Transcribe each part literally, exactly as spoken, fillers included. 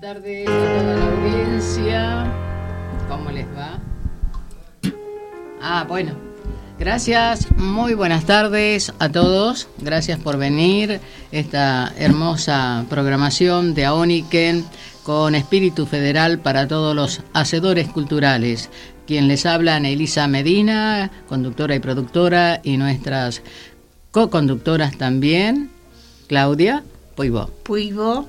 tardes a toda la audiencia. ¿Cómo les va? Ah, bueno. Gracias, muy buenas tardes a todos. Gracias por venir. Esta hermosa programación de AONICEN con espíritu federal para todos los hacedores culturales. Quien les habla, Elisa Medina, conductora y productora, y nuestras co-conductoras también, Claudia Puigbo. Puigbo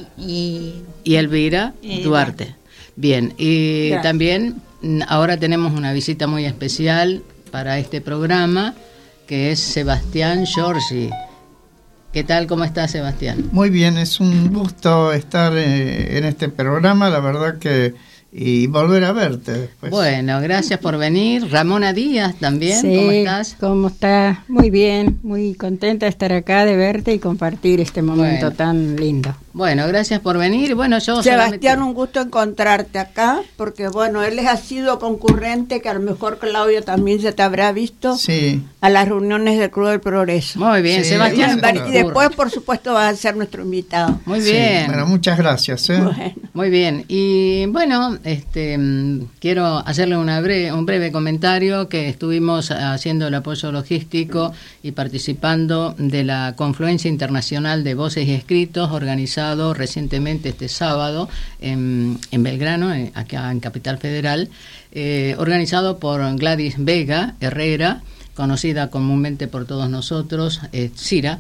y... y Elvira y Duarte. Bien, y gracias. También ahora tenemos una visita muy especial para este programa, que es Sebastián Giorgi. ¿Qué tal? ¿Cómo estás, Sebastián? Muy bien, es un gusto estar eh, en este programa, la verdad que... y volver a verte después. Bueno, gracias por venir. Ramona Díaz también, sí, ¿cómo estás? ¿Cómo estás? Muy bien, muy contenta de estar acá, de verte y compartir este momento bueno. tan lindo. Bueno, gracias por venir. Bueno, yo Sebastián, solamente... un gusto encontrarte acá, porque bueno, él ha sido concurrente, que a lo mejor Claudio también se te habrá visto, sí, a las reuniones del Club del Progreso. Muy bien, sí, Sebastián. Claro. Y después, por supuesto, vas a ser nuestro invitado. Muy bien. Sí, bueno, muchas gracias. ¿eh? Bueno. Muy bien. Y bueno, este quiero hacerle una breve, un breve comentario, que estuvimos haciendo el apoyo logístico y participando de la Confluencia Internacional de Voces y Escritos, organizado recientemente este sábado en, en Belgrano, en, acá en Capital Federal, eh, organizado por Gladys Vega Herrera, conocida comúnmente por todos nosotros, eh, Cira,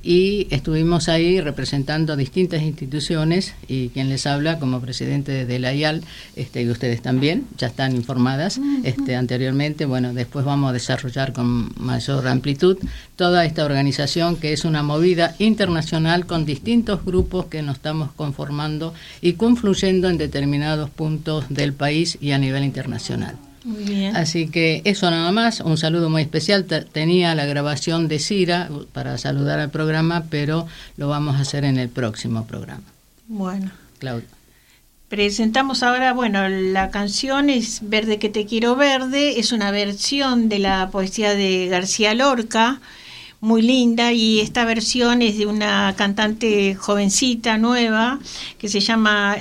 y estuvimos ahí representando a distintas instituciones, y quien les habla como presidente de la I A L, este, y ustedes también ya están informadas uh-huh. este, anteriormente. Bueno, después vamos a desarrollar con mayor amplitud toda esta organización, que es una movida internacional con distintos grupos que nos estamos conformando y confluyendo en determinados puntos del país y a nivel internacional. Muy bien. Así que eso nada más, un saludo muy especial. Tenía la grabación de Cira para saludar al programa, pero lo vamos a hacer en el próximo programa. Bueno. Claudia. Presentamos ahora, bueno, la canción es Verde que te quiero verde, es una versión de la poesía de García Lorca, muy linda, y esta versión es de una cantante jovencita, nueva, que se llama...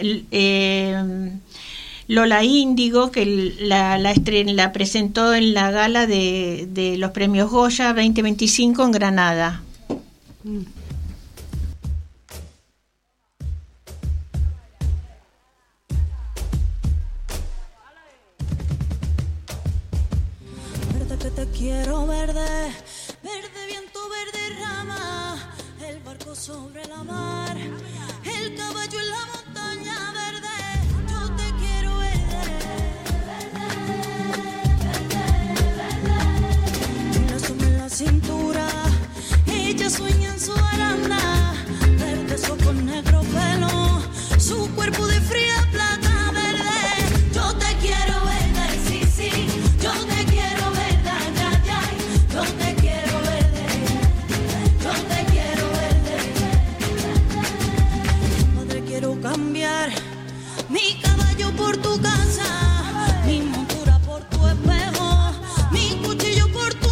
Eh, Lola Índigo, que la, la, estren, la presentó en la gala de, de los premios Goya veinte veinticinco en Granada. Mm. Verde que te quiero, verde, verde viento, verde rama, el barco sobre la mar, el caballo en la montaña, verde. Cintura, ella sueña en su aranda, verde su con negro pelo, su cuerpo de fría plata, verde. Yo te quiero verde, sí, sí, yo te quiero verde, ay, ay, ay, yo te quiero verde, yo te quiero verde. Madre, quiero cambiar mi caballo por tu casa, mi montura por tu espejo, mi cuchillo por tu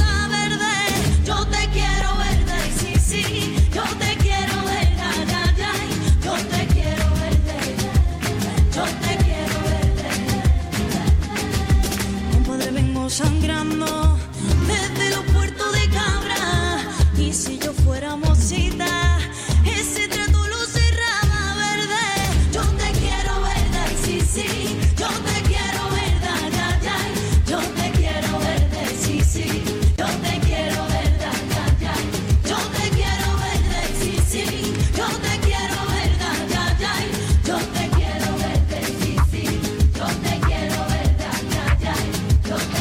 sangrando desde los puertos de Cabra, y si yo fuera mocita ese trato lo cerraba, verde. Yo te quiero verde, sí, sí, yo te quiero verde, ay, ay, ay, yo te quiero verde, sí, sí, yo te quiero verde, ay, ay, ay, yo te quiero verde, sí, sí, yo te quiero verde, ay, ay, ay, yo te quiero verde, sí, sí, yo te quiero verde, ay, ay, ay, yo te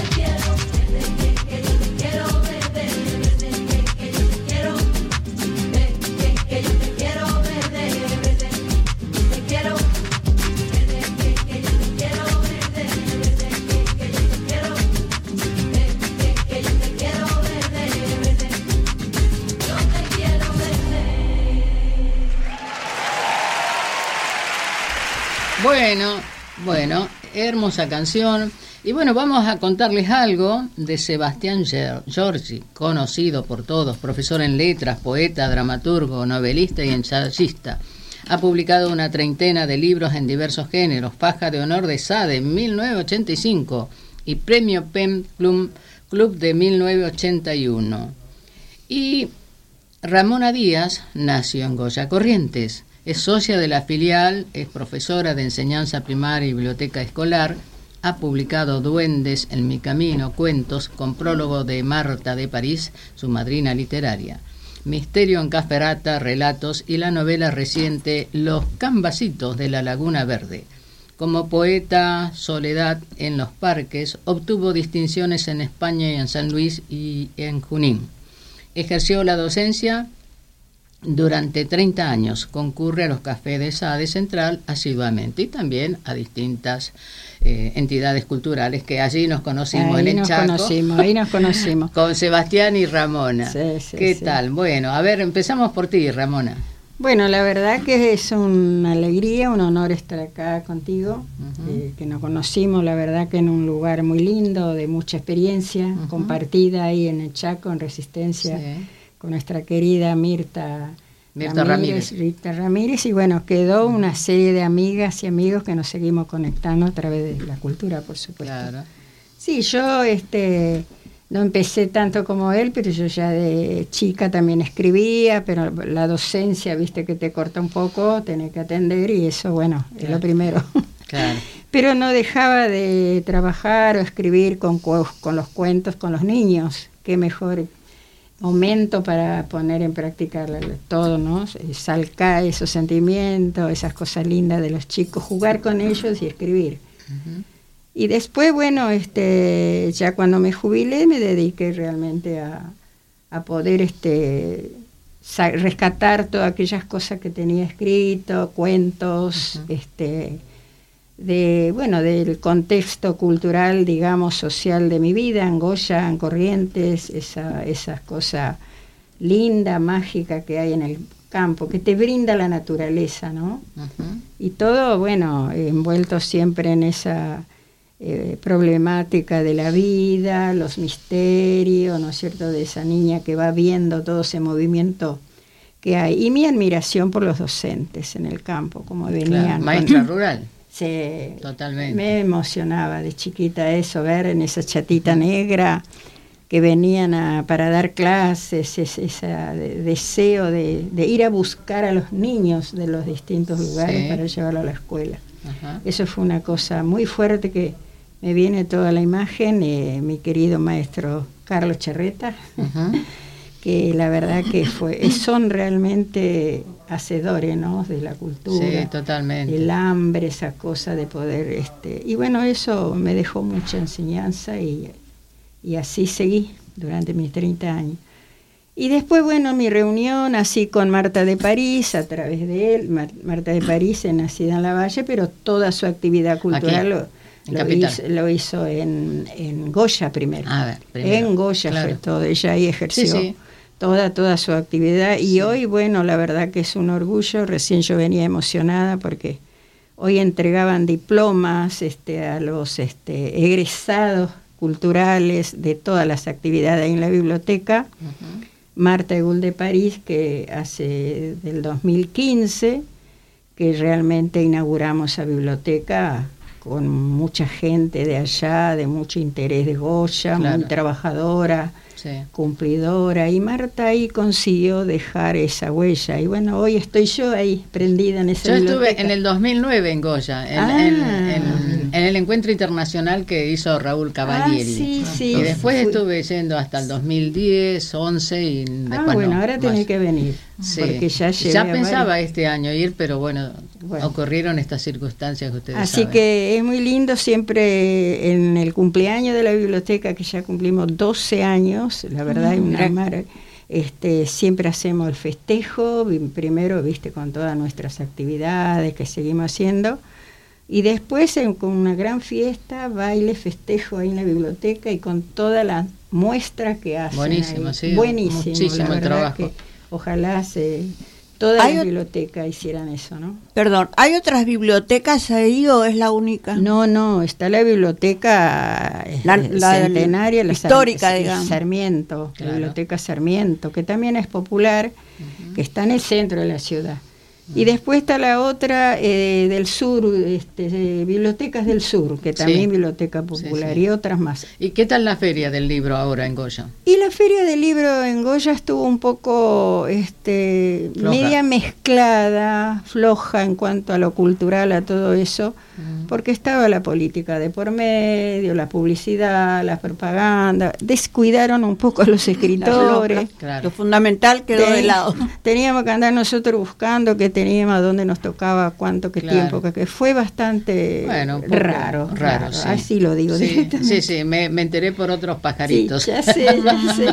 Bueno, bueno, hermosa canción. Y bueno, vamos a contarles algo de Sebastián Giorgi, conocido por todos, profesor en letras, poeta, dramaturgo, novelista y ensayista. Ha publicado una treintena de libros en diversos géneros, Faja de Honor de Sade en mil novecientos ochenta y cinco y Premio Pen Club, Club de mil novecientos ochenta y uno. Y Ramona Díaz nació en Goya Corrientes, es socia de la filial, es profesora de enseñanza primaria y biblioteca escolar, ha publicado Duendes en mi camino, cuentos con prólogo de Marta de París, su madrina literaria. Misterio en Caferata, relatos y la novela reciente Los Cambasitos de la Laguna Verde. Como poeta, Soledad en los parques, obtuvo distinciones en España y en San Luis y en Junín. Ejerció la docencia durante treinta años, concurre a los cafés de Sade Central asiduamente y también a distintas eh, entidades culturales que allí nos conocimos ahí en el nos Chaco. Conocimos, ahí nos conocimos. Con Sebastián y Ramona. Sí, sí, ¿Qué sí. tal? Bueno, a ver, empezamos por ti, Ramona. Bueno, la verdad que es una alegría, un honor estar acá contigo, Uh-huh. eh, que nos conocimos, la verdad que en un lugar muy lindo, de mucha experiencia, Uh-huh. compartida ahí en el Chaco, en Resistencia, Sí. con nuestra querida Mirta, Mirta Ramírez. Mirta Ramírez, y bueno, quedó una serie de amigas y amigos que nos seguimos conectando a través de la cultura, por supuesto. Claro. Sí, yo este no empecé tanto como él, pero yo ya de chica también escribía, pero la docencia, viste que te corta un poco, tenés que atender y eso, bueno, es Claro. lo primero. Claro. Pero no dejaba de trabajar o escribir con, cu- con los cuentos, con los niños. Qué mejor momento para poner en práctica la- la- todo, ¿no? Salcar esos sentimientos, esas cosas lindas de los chicos, jugar con ellos y escribir. Uh-huh. Y después, bueno, este, ya cuando me jubilé me dediqué realmente a, a poder este, sa- rescatar todas aquellas cosas que tenía escrito, cuentos, Uh-huh. este, de, bueno, del contexto cultural, digamos, social de mi vida, en Goya, en Corrientes, esa, esas cosas linda, mágica que hay en el campo, que te brinda la naturaleza, ¿no? Uh-huh. Y todo, bueno, envuelto siempre en esa eh, problemática de la vida, los misterios, ¿no es cierto?, de esa niña que va viendo todo ese movimiento que hay. Y mi admiración por los docentes en el campo, como Claro. venían. Maestra con- rural. Sí, Totalmente. me emocionaba de chiquita eso, ver en esa chatita negra que venían a, para dar clases, ese deseo de, de ir a buscar a los niños de los distintos lugares Sí. para llevarlos a la escuela. Ajá. Eso fue una cosa muy fuerte que me viene toda la imagen, eh, mi querido maestro Carlos Charreta, Ujú. que la verdad que fue, son realmente hacedores, ¿no?, de la cultura. Sí, totalmente. El hambre, esa cosa de poder, este, y bueno, eso me dejó mucha enseñanza y, y así seguí durante mis treinta años. Y después, bueno, mi reunión así con Marta de París, a través de él, Mar- Marta de París, es nacida en Lavalle, pero toda su actividad cultural Aquí, lo, en lo Capital. hizo, lo hizo en, en Goya primero. A ver, primero. En Goya Claro. fue todo, ella ahí ejerció Sí, sí. toda toda su actividad y Sí. hoy, bueno, la verdad que es un orgullo. Recién yo venía emocionada porque hoy entregaban diplomas este a los este egresados culturales de todas las actividades en la biblioteca. Ujú. Marta Egul de París, que hace del dos mil quince que realmente inauguramos esa biblioteca con mucha gente de allá, de mucho interés de Goya, Claro. muy trabajadora, Sí. cumplidora, y Marta ahí consiguió dejar esa huella. Y bueno, hoy estoy yo ahí, prendida en esa Yo biblioteca. estuve en el dos mil nueve en Goya, en, Ah. en- en- en el encuentro internacional que hizo Raúl Cavalieri. Ah, sí, sí. Y después Fui- estuve yendo hasta el dos mil diez, once y después Ah, bueno, no, ahora más. tenés que venir, Sí. porque ya llevé Ya a pensaba varios. este año ir, pero bueno, Bueno. ocurrieron estas circunstancias que ustedes Así saben. que es muy lindo siempre en el cumpleaños de la biblioteca, que ya cumplimos doce años, la verdad es una mar, este, siempre hacemos el festejo, vi- primero, viste, con todas nuestras actividades que seguimos haciendo, y después en- con una gran fiesta, baile, festejo ahí en la biblioteca y con toda la muestra que hacen. Buenísimo, ahí. sí, Buenísimo, muchísimo la el verdad trabajo. que ojalá se, todas Hay las ot- bibliotecas hicieran eso, ¿no? Perdón, ¿hay otras bibliotecas ahí o es la única? No, no, está la biblioteca eh, La- la del- centenaria, la Sar- histórica, sí, digamos. Sarmiento, Claro. la biblioteca Sarmiento, que también es popular, que está en el centro de la ciudad. Y después está la otra eh, del sur, este, eh, Bibliotecas del Sur, que también Sí. Biblioteca Popular, Sí, sí. y otras más. ¿Y qué tal la feria del libro ahora en Goya? Y la Feria del Libro en Goya estuvo un poco este, Floja. media mezclada, floja en cuanto a lo cultural, a todo eso, Mm. porque estaba la política de por medio, la publicidad, la propaganda, descuidaron un poco a los escritores. Claro. Lo fundamental quedó de Ten- lado. Teníamos que andar nosotros buscando qué teníamos, dónde nos tocaba, cuánto, qué Claro. tiempo, que, que fue bastante Bueno, un poco raro, raro, sí. así lo digo Sí, directamente. sí, sí, me, me enteré por otros Sí, pajaritos. ya sé, ya sé.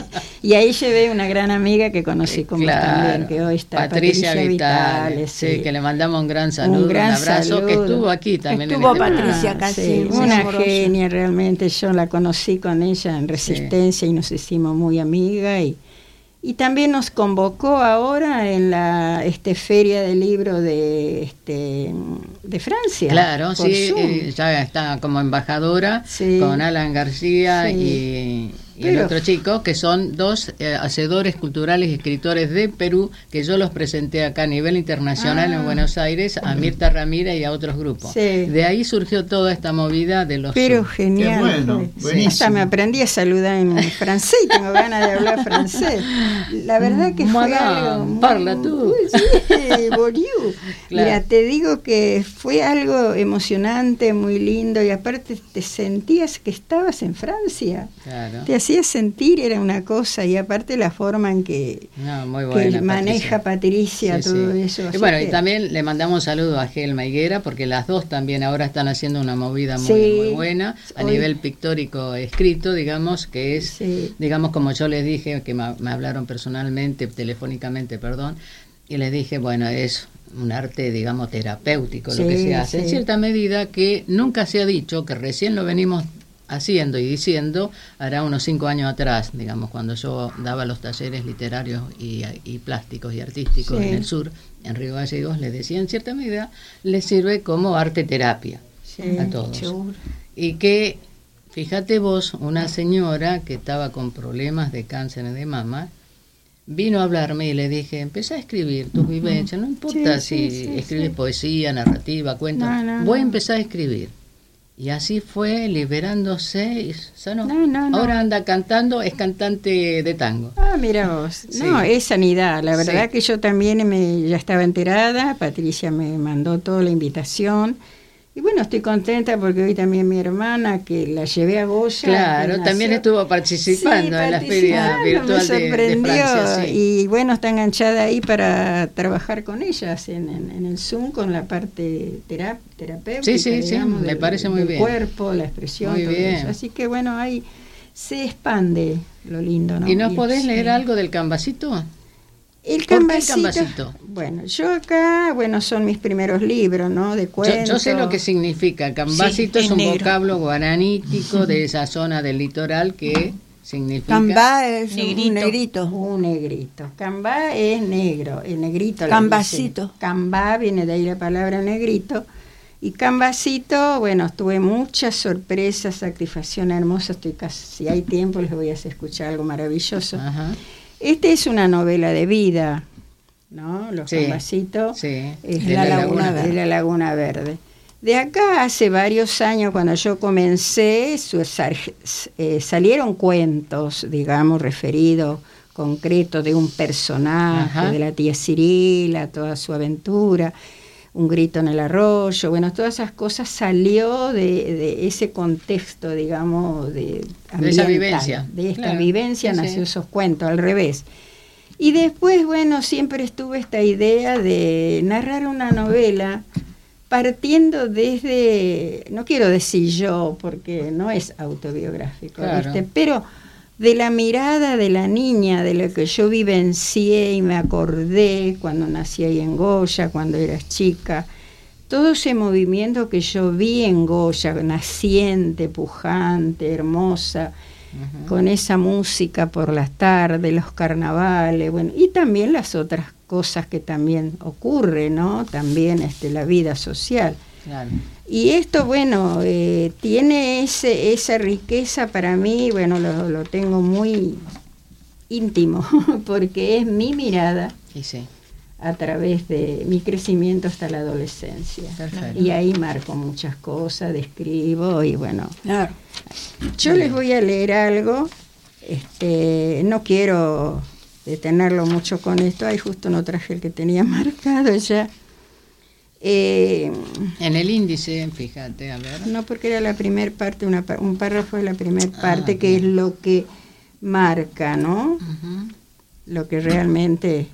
Y ahí llevé una gran amiga que conocí como Claro. también, que hoy está Patricia, Patricia Vitale, Vitale, sí, sí. que le mandamos un gran saludo, un, gran abrazo, que saludo. estuvo aquí también. Estuvo en este Patricia programa. acá, sí, sí, muy una amorosa. genia realmente. Yo la conocí con ella en Resistencia y nos hicimos muy amiga y y también nos convocó ahora en la este feria del libro de este de Francia. Claro, por sí, Zoom. eh, ya está como embajadora Sí. con Alan García Sí. y, y el Pero- otro chico, que son dos eh, hacedores culturales y escritores de Perú, que yo los presenté acá a nivel internacional Ah. en Buenos Aires, a Mirta Ramírez y a otros grupos. Sí. De ahí surgió toda esta movida de los Pero Zoom. genial. Qué bueno, fue. buenísimo. Hasta me aprendí a saludar en francés y tengo ganas de hablar francés. La verdad que fue Madame, algo muy- parla tú. Sí, bonjour. Claro. Mira, te digo que fue algo emocionante, muy lindo y aparte te sentías que estabas en Francia. Claro. Te hacías sentir, era una cosa, y aparte la forma en que, No, muy que buena, maneja Patricia, Sí, todo sí. eso. Y así bueno, que- y también le mandamos un saludo a Gelma Higuera, porque las dos también ahora están haciendo una movida muy, Sí. muy buena, a Hoy- nivel pictórico escrito, digamos, que es, Sí. digamos, como yo les dije, que me, me hablaron personalmente, telefónicamente, perdón, y les dije, bueno, es un arte, digamos, terapéutico lo que Sí, se hace, en sí. cierta medida que nunca se ha dicho, que recién lo venimos haciendo y diciendo, hará unos cinco años atrás, digamos, cuando yo daba los talleres literarios y, y plásticos y artísticos Sí. en el sur, en Río Gallegos, les decía, en cierta medida, les sirve como arte terapia Sí, a todos. seguro. Y que, fíjate vos, una señora que estaba con problemas de cáncer de mama, vino a hablarme y le dije, empecé a escribir tus vivencias, no importa Sí, si sí, sí, escribes sí. poesía, narrativa, cuentos, No, no, voy a no. empezar a escribir. Y así fue, liberándose, y sanó. No, no, no. Ahora anda cantando, es cantante de tango. Ah, mira vos. Sí. No, es sanidad. La verdad Sí. que yo también me, ya estaba enterada. Patricia me mandó toda la invitación. Y bueno, estoy contenta porque hoy también mi hermana, que la llevé a Goya. Claro, que también nació- estuvo participando Sí, en la feria participando, virtual me de, de sorprendió. Francia. Sí. Y bueno, está enganchada ahí para trabajar con ellas en, en, en el Zoom con la parte terap terapéutica. Sí, sí, sí, digamos, me del- parece muy del bien. cuerpo, la expresión, Muy todo bien. eso. Así que bueno, ahí se expande lo lindo, ¿no? ¿Y nos Y- podés sí. leer algo del Canvasito? El ¿Por qué el Canvasito, Canvasito? bueno, yo acá, bueno, son mis primeros libros, ¿no? De Yo, cuentos. yo sé lo que significa. Canvasito Sí, es en un negro. vocablo guaranítico de esa zona del litoral que significa... Cambá es Negrito. un negrito. Un negrito. Cambá es negro, el negrito. le Cambacito. dicen. Cambá viene de ahí la palabra negrito. Y Canvasito, bueno, tuve muchas sorpresas, satisfacción hermosa. Estoy casi, si hay tiempo, les voy a hacer escuchar algo maravilloso. Ajá. Esta es una novela de vida, ¿no? Los Sí, Canvasitos. sí, Es de la, la Laguna, Laguna Verde. De la Laguna Verde. De acá hace varios años, cuando yo comencé, su- sar- eh, salieron cuentos, digamos, referidos, concretos de un personaje, Ajá. de la tía Cirila, toda su aventura, un grito en el arroyo, bueno, todas esas cosas salió de, de ese contexto, digamos, de, De esa ambiental, vivencia. de esta Claro, vivencia sí, nació sí. esos cuentos, al revés. Y después, bueno, siempre estuve esta idea de narrar una novela partiendo desde, no quiero decir yo, porque no es autobiográfico, Claro. ¿viste? Pero de la mirada de la niña, de lo que yo vivencié y me acordé cuando nací ahí en Goya, cuando eras chica, todo ese movimiento que yo vi en Goya, naciente, pujante, hermosa, Ujú. con esa música por las tardes, los carnavales, bueno, y también las otras cosas que también ocurren, ¿no? También este, la vida social. Claro. Y esto, bueno, eh, tiene ese, esa riqueza para mí, bueno, lo, lo tengo muy íntimo, porque es mi mirada Y sí. a través de mi crecimiento hasta la adolescencia. Perfecto. Y ahí marco muchas cosas, describo y bueno. Claro. Yo les voy a leer algo, este, no quiero detenerlo mucho con esto, ahí justo no traje el que tenía marcado ya. Eh, En el índice, fíjate, a ver. no, porque era la primera parte, una, pa- un párrafo de la primera Ah, parte, que bien. es lo que marca, ¿no? Ujú. Lo que realmente,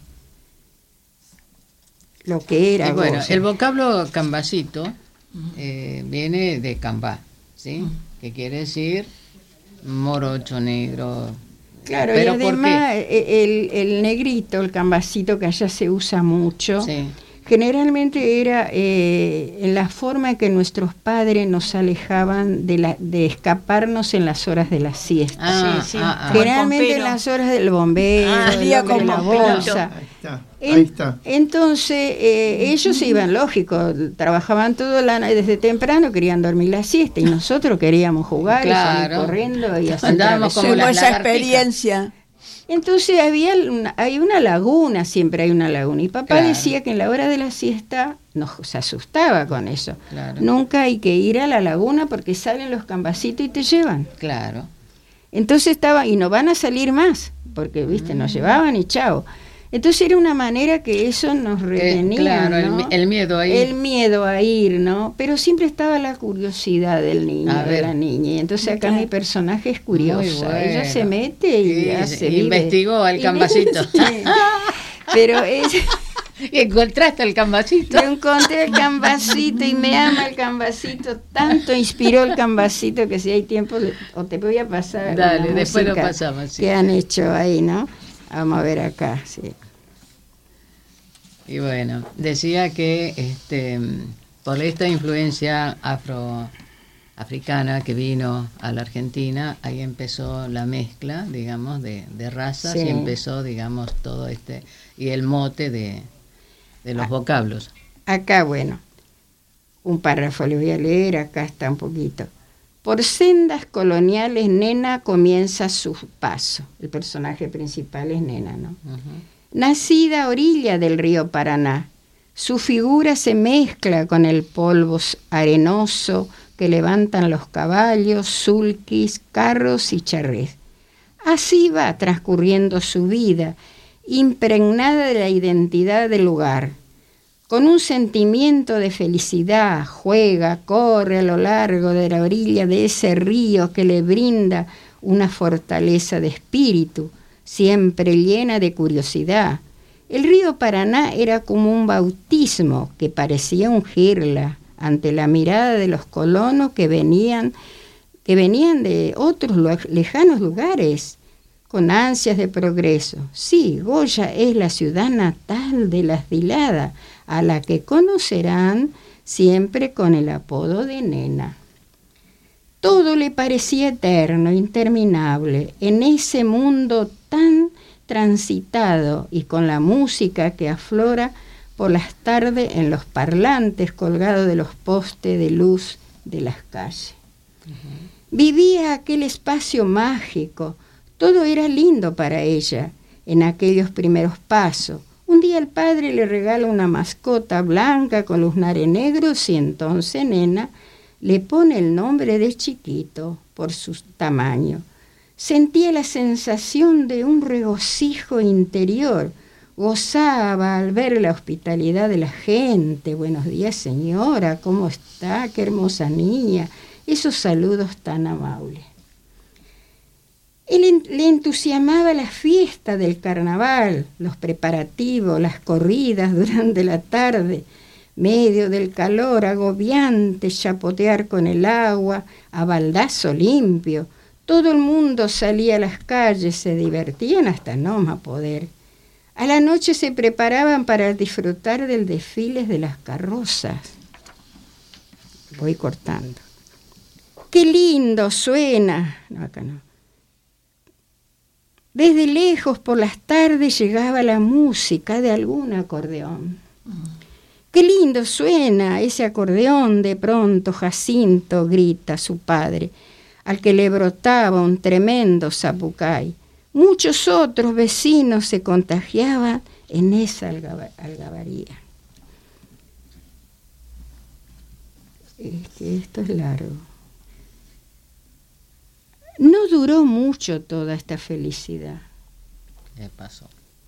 lo que era. Y bueno, Goya. el vocablo cambacito eh, viene de cambá, ¿sí? Que quiere decir morocho, negro. Claro, ¿Pero y por además e- el, el negrito, el cambacito, que allá se usa mucho, Sí. generalmente era eh, en la forma en que nuestros padres nos alejaban de, la, de escaparnos en las horas de la siesta. Ah, Sí, sí. ah, ah. Como el Generalmente en pompero. las horas del bombero, Ah, del día hombre de la como piloto. bolsa. Ahí está, En- ahí está. Entonces, eh, ellos iban, lógico, trabajaban todo la, desde temprano, querían dormir la siesta, y nosotros queríamos jugar y Claro. salir corriendo y hacer Andábamos como travesuras. Tengo las esa lagartijas. experiencia. Entonces había una, hay una laguna, siempre hay una laguna, y papá Claro. decía que en la hora de la siesta nos, se asustaba con eso. Claro. Nunca hay que ir a la laguna porque salen los cambacitos y te llevan. Claro. Entonces estaba, y no van a salir más, porque, viste, nos llevaban y chao. Entonces era una manera que eso nos retenía, claro, el ¿no? mi- el miedo a ir. El miedo a ir, ¿no? Pero siempre estaba la curiosidad del niño, A de ver. la niña. Y entonces acá Claro. mi personaje es curiosa. Muy bueno. Ella se mete y Sí, hace, sí, vive. investigó al Y- cambacito. Sí. Pero ella, Y encontraste el cambacito. yo encontré el cambacito y me ama el cambacito. Tanto inspiró el cambacito que si hay tiempo, le- o te voy a pasar. Dale, una después lo música pasamos, sí. que han hecho ahí, ¿no? Vamos a ver acá, sí. Y bueno, decía que este por esta influencia afroafricana que vino a la Argentina, ahí empezó la mezcla, digamos, de, de razas, Sí. y empezó, digamos, todo este, y el mote de, de los Ah. vocablos. Acá, bueno, un párrafo le voy a leer, acá está un poquito. Por sendas coloniales, Nena comienza su paso. El personaje principal es Nena, ¿no? Ujú. Nacida a orilla del río Paraná, su figura se mezcla con el polvo arenoso que levantan los caballos, sulquis, carros y charrés. Así va transcurriendo su vida, impregnada de la identidad del lugar. Con un sentimiento de felicidad, juega, corre a lo largo de la orilla de ese río que le brinda una fortaleza de espíritu, siempre llena de curiosidad. El río Paraná era como un bautismo que parecía ungirla ante la mirada de los colonos que venían, que venían de otros lu- lejanos lugares, con ansias de progreso. Sí, Goya es la ciudad natal de la Azilada, a la que conocerán siempre con el apodo de Nena. Todo le parecía eterno, interminable, en ese mundo tan transitado y con la música que aflora por las tardes en los parlantes colgados de los postes de luz de las calles. Vivía aquel espacio mágico, todo era lindo para ella en aquellos primeros pasos. Un día el padre le regala una mascota blanca con lunares negros y entonces Nena le pone el nombre de Chiquito por su tamaño. Sentía la sensación de un regocijo interior. Gozaba al ver la hospitalidad de la gente. Buenos días, señora, ¿cómo está? Qué hermosa niña. Esos saludos tan amables. Él en- le entusiasmaba la fiesta del carnaval, los preparativos, las corridas durante la tarde, medio del calor agobiante, chapotear con el agua a baldazo limpio. Todo el mundo salía a las calles, se divertían hasta no más poder. A la noche se preparaban para disfrutar del desfile de las carrozas. Voy cortando. ¡Qué lindo suena! No, acá no. Desde lejos por las tardes llegaba la música de algún acordeón. ¡Qué lindo suena ese acordeón! De pronto Jacinto grita a su padre, al que le brotaba un tremendo zapucay. Muchos otros vecinos se contagiaban en esa algaba- algabaría. Es que esto es largo. No duró mucho toda esta felicidad. ¿Qué pasó?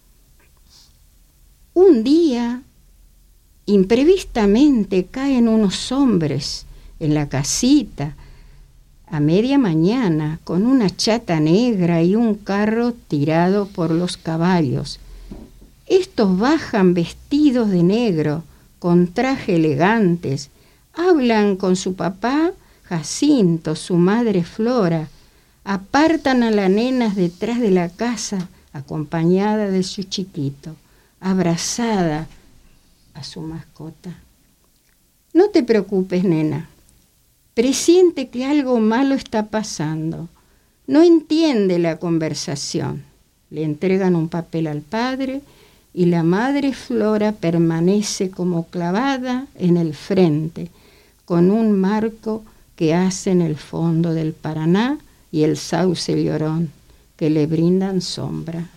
Un día, imprevistamente, caen unos hombres en la casita a media mañana con una chata negra y un carro tirado por los caballos. Estos bajan vestidos de negro, con traje elegantes, hablan con su papá Jacinto, su madre Flora, apartan a las nenas detrás de la casa, acompañada de su chiquito, abrazada a su mascota. No te preocupes, nena. Presiente que algo malo está pasando. No entiende la conversación. Le entregan un papel al padre y la madre Flora permanece como clavada en el frente, con un marco que hace en el fondo del Paraná y el sauce llorón que le brindan sombra.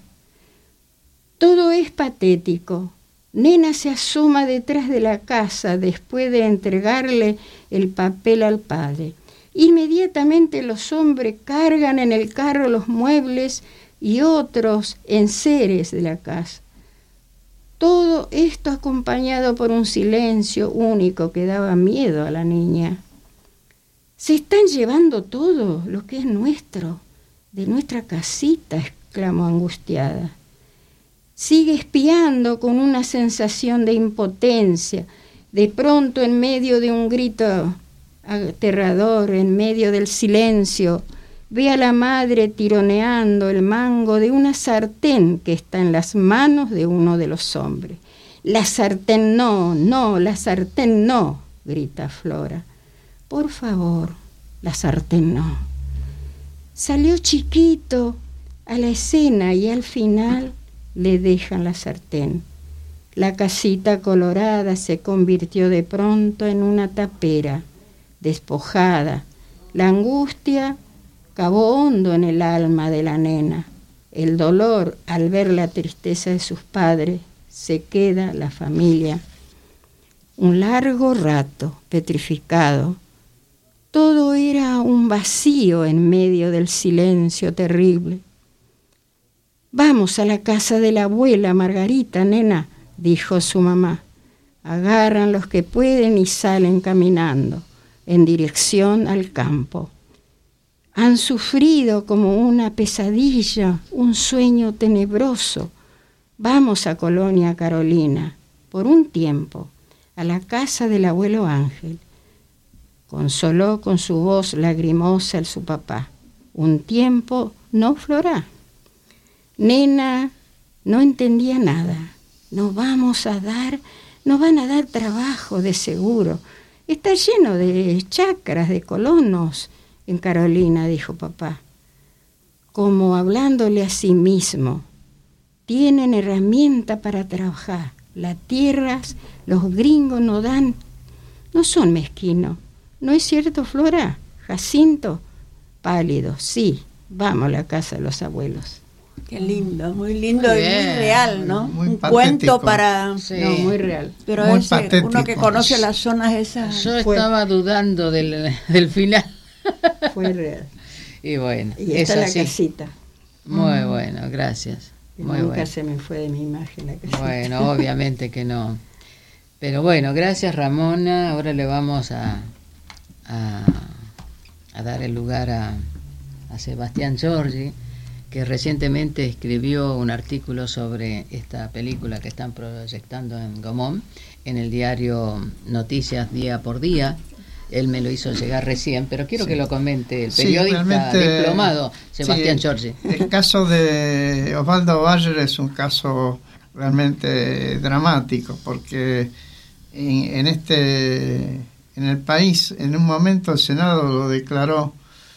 Todo es patético. Nena se asoma detrás de la casa después de entregarle el papel al padre. Inmediatamente los hombres cargan en el carro los muebles y otros enseres de la casa. Todo esto acompañado por un silencio único que daba miedo a la niña. Se están llevando todo lo que es nuestro, de nuestra casita, exclamó angustiada. Sigue espiando con una sensación de impotencia. De pronto, en medio de un grito aterrador, en medio del silencio, ve a la madre tironeando el mango de una sartén que está en las manos de uno de los hombres. La sartén no, no, la sartén no, grita Flora. Por favor, la sartén no. Salió chiquito a la escena y al final le dejan la sartén. La casita colorada se convirtió de pronto en una tapera, despojada. La angustia cavó hondo en el alma de la nena. El dolor al ver la tristeza de sus padres, se queda la familia. Un largo rato, petrificado. Todo era un vacío en medio del silencio terrible. Vamos a la casa de la abuela Margarita, nena, dijo su mamá. Agarran los que pueden y salen caminando en dirección al campo. Han sufrido como una pesadilla, un sueño tenebroso. Vamos a Colonia Carolina, por un tiempo, a la casa del abuelo Ángel. Consoló con su voz lagrimosa a su papá. Un tiempo, ¿no, Flora? Nena no entendía nada. Nos vamos a dar, nos van a dar trabajo de seguro. Está lleno de chacras, de colonos en Carolina, dijo papá, como hablándole a sí mismo. Tienen herramienta para trabajar. Las tierras, los gringos no dan, no son mezquinos. ¿No es cierto, Flora? Jacinto, pálido, sí, vamos a la casa de los abuelos. Qué lindo, muy lindo Muy y muy bien, real, ¿no? muy Un patético. cuento para... Sí. No, muy real. Pero Muy ese, patético. uno que conoce las zonas esas... Yo Fue- estaba dudando del, del final. Fue real. Y bueno, Y es está la así. casita. Muy bueno, gracias. Que Muy nunca bueno. se me fue de mi imagen la casita. Bueno, obviamente que no. Pero bueno, gracias Ramona. Ahora le vamos a, a, a dar el lugar a, a Sebastián Giorgi, que recientemente escribió un artículo sobre esta película que están proyectando en Gomón, en el diario Noticias Día por Día. Él me lo hizo llegar recién, pero quiero Sí. que lo comente el Sí, periodista realmente, diplomado Sebastián sí, Giorgi. El caso de Osvaldo Bayer es un caso realmente dramático, porque en, en este en el país, en un momento el Senado lo declaró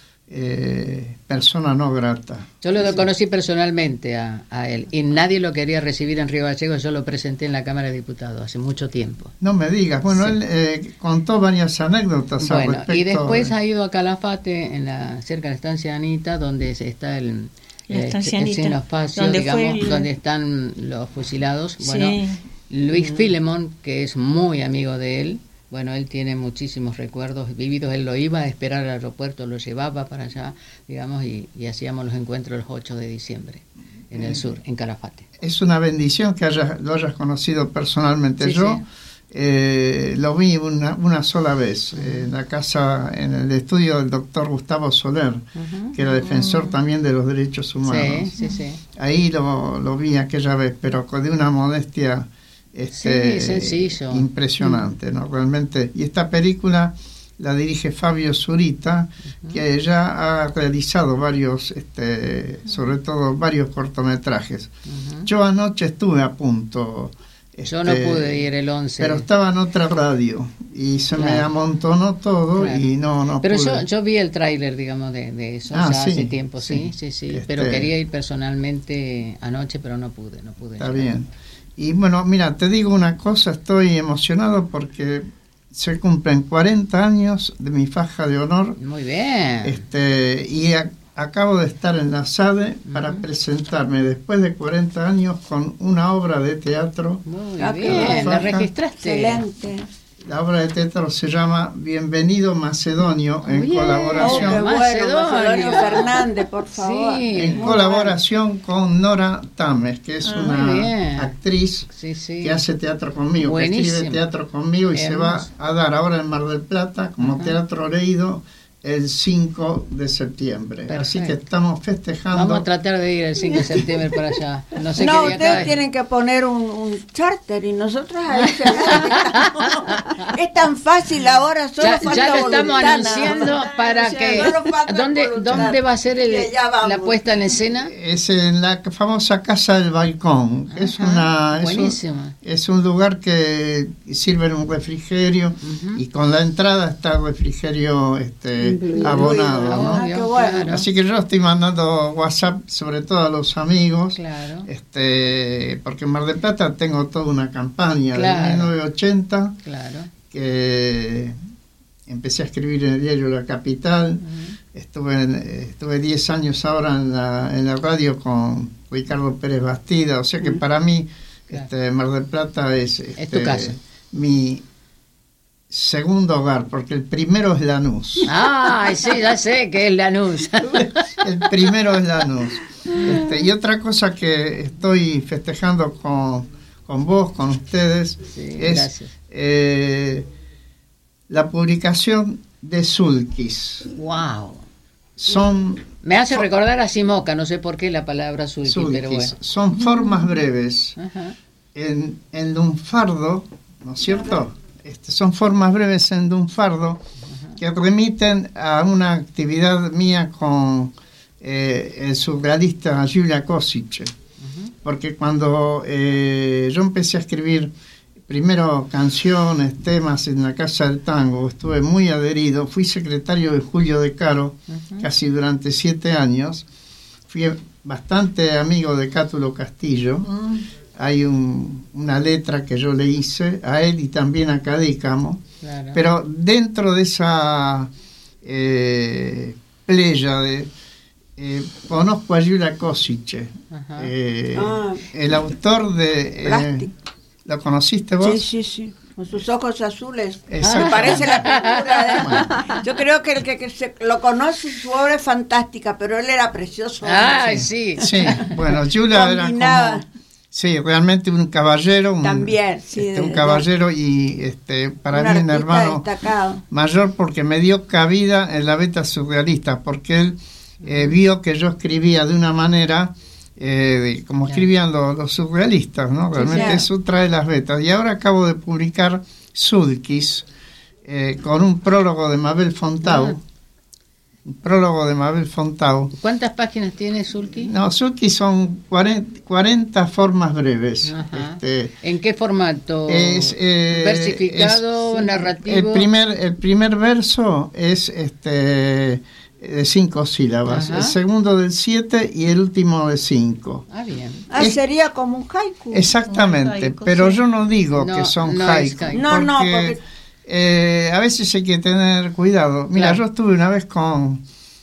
eh, persona no grata. Yo lo conocí personalmente a, a él y nadie lo quería recibir en Río Gallegos. Yo lo presenté en la Cámara de Diputados hace mucho tiempo. No me digas. Bueno, Sí. él eh, contó varias anécdotas al Bueno, respecto. y después de- ha ido a Calafate, en la cerca de la estancia de Anita, donde se- está el, La eh, estancianita, el Cinospacio, donde digamos, fue el- donde están los fusilados. Bueno, Sí. Luis Filemón, que es muy amigo de él, bueno, él tiene muchísimos recuerdos vividos, él lo iba a esperar al aeropuerto, lo llevaba para allá, digamos, y, y hacíamos los encuentros los ocho de diciembre, en el sur, en Calafate. Es una bendición que hayas, lo hayas conocido personalmente. Sí, Yo sí. eh, lo vi una, una sola vez eh, en la casa, en el estudio del doctor Gustavo Soler, Ujú. que era defensor también de los derechos humanos. Sí, sí, sí. Ahí lo, lo vi aquella vez, pero con de una modestia este, Sí, sencillo. impresionante, ¿no? Realmente. Y esta película la dirige Fabio Zurita, que ya ha realizado varios, este, sobre todo varios cortometrajes. Ujú. Yo anoche estuve a punto. Yo no este, pude ir el once. Pero estaba en otra radio y se me Claro. amontonó todo Claro. y no, no Pero pude. yo, yo vi el tráiler, digamos, de, de eso Ah, ya sí, hace tiempo, sí, sí. sí, sí. Este- Pero quería ir personalmente anoche, pero no pude, no pude. Está llegar. bien. Y bueno, mira, te digo una cosa, estoy emocionado porque se cumplen cuarenta años de mi faja de honor. Muy bien. Este, y a- acabo de estar en la SADE para presentarme después de cuarenta años con una obra de teatro. Muy Ah, qué bien, bueno. la registraste. Excelente. La obra de teatro se llama Bienvenido Macedonio, en Bien. Oh, colaboración qué bueno, Macedonio. Macedonio Fernández, por favor. Sí. en Muy colaboración con Nora Tames, que es Ah, muy una bien. actriz Sí, sí. que hace teatro conmigo, que Buenísimo. escribe teatro conmigo y se va Hermoso. a dar ahora en Mar del Plata como Ajá. teatro leído el cinco de septiembre. Así que Perfecto. estamos festejando. Vamos a tratar de ir el cinco de septiembre para allá. No sé No, qué día ustedes cae. tienen que poner un, un charter y nosotros ahí seguro que estamos. Es tan fácil ahora, solo Ya, falta ya lo estamos voluntad, nada anunciando más. para O sea, que... solo falta ¿Dónde, voluntad. ¿Dónde va a ser el- Y allá vamos. la puesta en escena? Es en la famosa Casa del Balcón. que es, Ajá, una, es, un, buenísimo. es un lugar que sirve un refrigerio Ujú. y con la entrada está el refrigerio este, Incluido. abonado. ¿no? Ah, qué bueno. Claro. Así que yo estoy mandando WhatsApp sobre todo a los amigos. Claro, Este, porque en Mar del Plata tengo toda una campaña Claro. de mil novecientos ochenta claro. que empecé a escribir en el diario La Capital. Ujú. Estuve en- eh, estuve diez años ahora en la, en la radio con Ricardo Pérez Bastida, o sea que para mí Claro. este, Mar del Plata es, este, tu casa. mi segundo hogar, porque el primero es Lanús. Ay, sí, ya sé que es Lanús. El primero es Lanús. Este, y otra cosa que estoy festejando con, con vos, con ustedes, Sí, es gracias. eh, la publicación de Sulkis. Wow. Son, Me hace recordar a Simoca, no sé por qué la palabra sulky, pero Sulkis, bueno. son formas breves Ajá. en, en lunfardo, ¿no es cierto? Este, son formas breves en lunfardo que remiten a una actividad mía con eh, el surrealista Julia Kosice. Porque cuando eh, yo empecé a escribir primero canciones, temas en la Casa del Tango, estuve muy adherido, fui secretario de Julio De Caro Ujú. casi durante siete años, fui bastante amigo de Cátulo Castillo. Mm. Hay un- una letra que yo le hice a él y también a Cadícamo, Claro. pero dentro de esa eh, playa de eh, conozco a Julia Kosice, Ajá. eh, Ah. el autor de eh, Plástico. ¿lo conociste vos? Sí, sí, sí. Con sus ojos azules. Exacto. Me parece la pintura de... Yo creo que el que, que se lo conoce, su obra es fantástica, pero él era precioso. Ay, sí. Sí, bueno, Julia era Combinaba. como, sí, realmente un caballero, un, También, sí, este, de- un de- caballero y este para Un mí un artista hermano destacado. mayor porque me dio cabida en la beta surrealista, porque él eh, vio que yo escribía de una manera eh, de- como Claro. escribían los, los surrealistas, ¿no? Realmente claro. eso trae las betas. Y ahora acabo de publicar Sulkis eh, con un prólogo de Mabel Fontau. Ah. Un prólogo de Mabel Fontau. ¿Cuántas páginas tiene Sulky? No, Sulkis son cuarenta, cuarenta formas breves. Ajá. Este, ¿En qué formato? es, eh, ¿Versificado, es- narrativo? El primer, el primer verso es este de cinco sílabas, Ajá. el segundo del siete y el último de cinco. Ah, bien. Ah, Es- sería como un haiku. Exactamente, haiku, pero sí. yo no digo No, que son no es haiku, haiku. No, no, porque, porque- eh, a veces hay que tener cuidado. Mira, Claro. yo estuve una vez con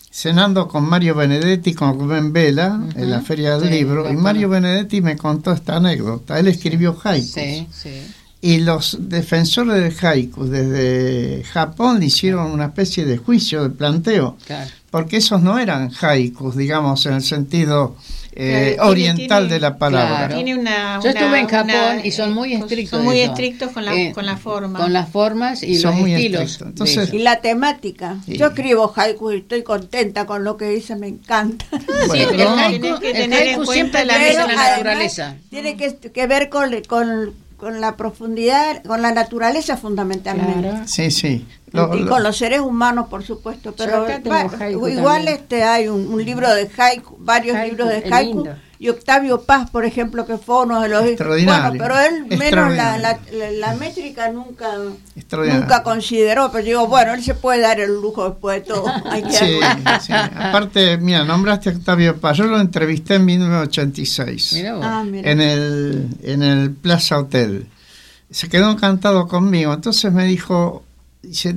cenando con Mario Benedetti, con Rubén Vela, uh-huh. en la Feria del sí, Libro, y Mario Benedetti me contó esta anécdota. Él escribió haikus. Sí, sí. Y los defensores del haiku desde Japón le hicieron una especie de juicio, de planteo, claro. porque esos no eran haikus, digamos, en el sentido eh, claro, oriental tiene, de la palabra. Claro. Tiene una, Yo una, estuve en Japón una, y son muy estrictos. Son muy eso. estrictos con la, eh, con la forma. Con las formas y son los muy estilos. Entonces, y la temática. Sí. Yo escribo haiku y estoy contenta con lo que dice, me encanta. Bueno, sí, el haiku, que el haiku siempre la la naturaleza. Tiene que, que ver con... con con la profundidad, con la naturaleza fundamentalmente. Claro. Sí, sí. Lo, y con lo, los seres humanos, por supuesto, pero va, igual este hay un, un libro de haiku, varios haiku, libros de haiku, y Octavio Paz, por ejemplo, que fue uno de los... Extraordinario. Bueno, pero él menos la, la, la, la métrica nunca nunca consideró, pero digo, bueno, él se puede dar el lujo después de todo. Hay que sí, sí. Aparte, mira, nombraste a Octavio Paz, yo lo entrevisté en mil novecientos ochenta y seis, mirá vos. Ah, mirá. en el en el Plaza Hotel. Se quedó encantado conmigo, entonces me dijo, dice,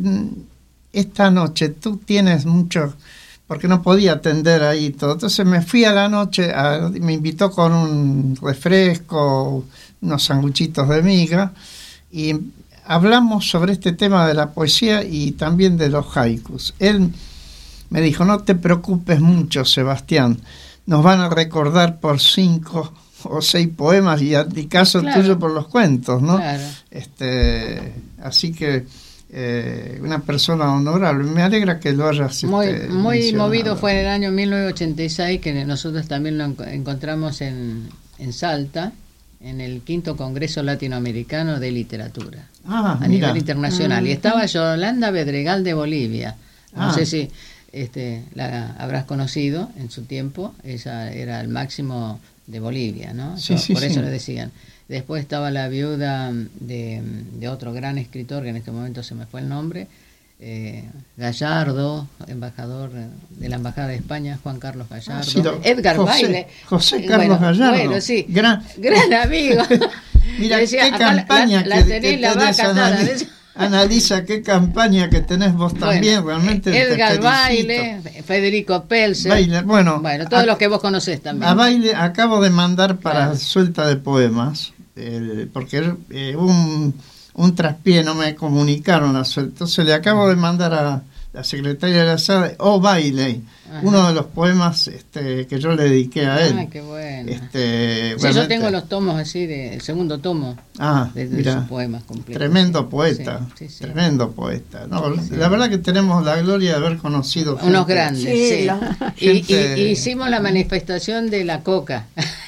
esta noche tú tienes mucho... porque no podía atender ahí todo. Entonces me fui a la noche, a, me invitó con un refresco, unos sanguchitos de miga, y hablamos sobre este tema de la poesía y también de los haikus. Él me dijo, no te preocupes mucho, Sebastián, nos van a recordar por cinco o seis poemas y a ti caso claro. tuyo por los cuentos, ¿no? Claro. Este, así que Eh, una persona honorable. Me alegra que lo hayas muy este, muy mencionado. Movido fue en el año mil novecientos ochenta y seis, que nosotros también lo encontramos en, en Salta, en el quinto Congreso Latinoamericano de Literatura, ah, a mira. nivel internacional. Mm. Y estaba Yolanda Bedregal de Bolivia. No ah. sé si este, la habrás conocido en su tiempo. Ella era el máximo de Bolivia, ¿no? Sí, Yo, sí, por sí. eso le decían. Después estaba la viuda de, de otro gran escritor, que en este momento se me fue el nombre, eh, Gallardo, embajador de la Embajada de España, Juan Carlos Gallardo, ah, sí, lo, Edgar José, Baile. José Carlos bueno, Gallardo. Bueno, sí, gran, gran amigo. Mira, decía, qué campaña la, que, la tenés, que la tenés, analiza, analiza qué campaña que tenés vos también, bueno, realmente Edgar Baile, Federico Pelser, Baile, bueno, bueno, todos a, los que vos conocés también. A Baile acabo de mandar para claro. suelta de poemas, eh, porque eh, un, un traspié no me comunicaron la suelta, entonces le acabo de mandar a la secretaria de la sala, O Baile, ajá. uno de los poemas este, que yo le dediqué a él. Ah, qué bueno. Este, sí, yo tengo los tomos así, de, el segundo tomo ah, de, de mira, sus poemas completos. Tremendo poeta, sí, sí, sí. tremendo poeta. No, sí. La verdad que tenemos la gloria de haber conocido gente. Unos grandes, sí. sí. Y, gente... y, y hicimos la manifestación de la coca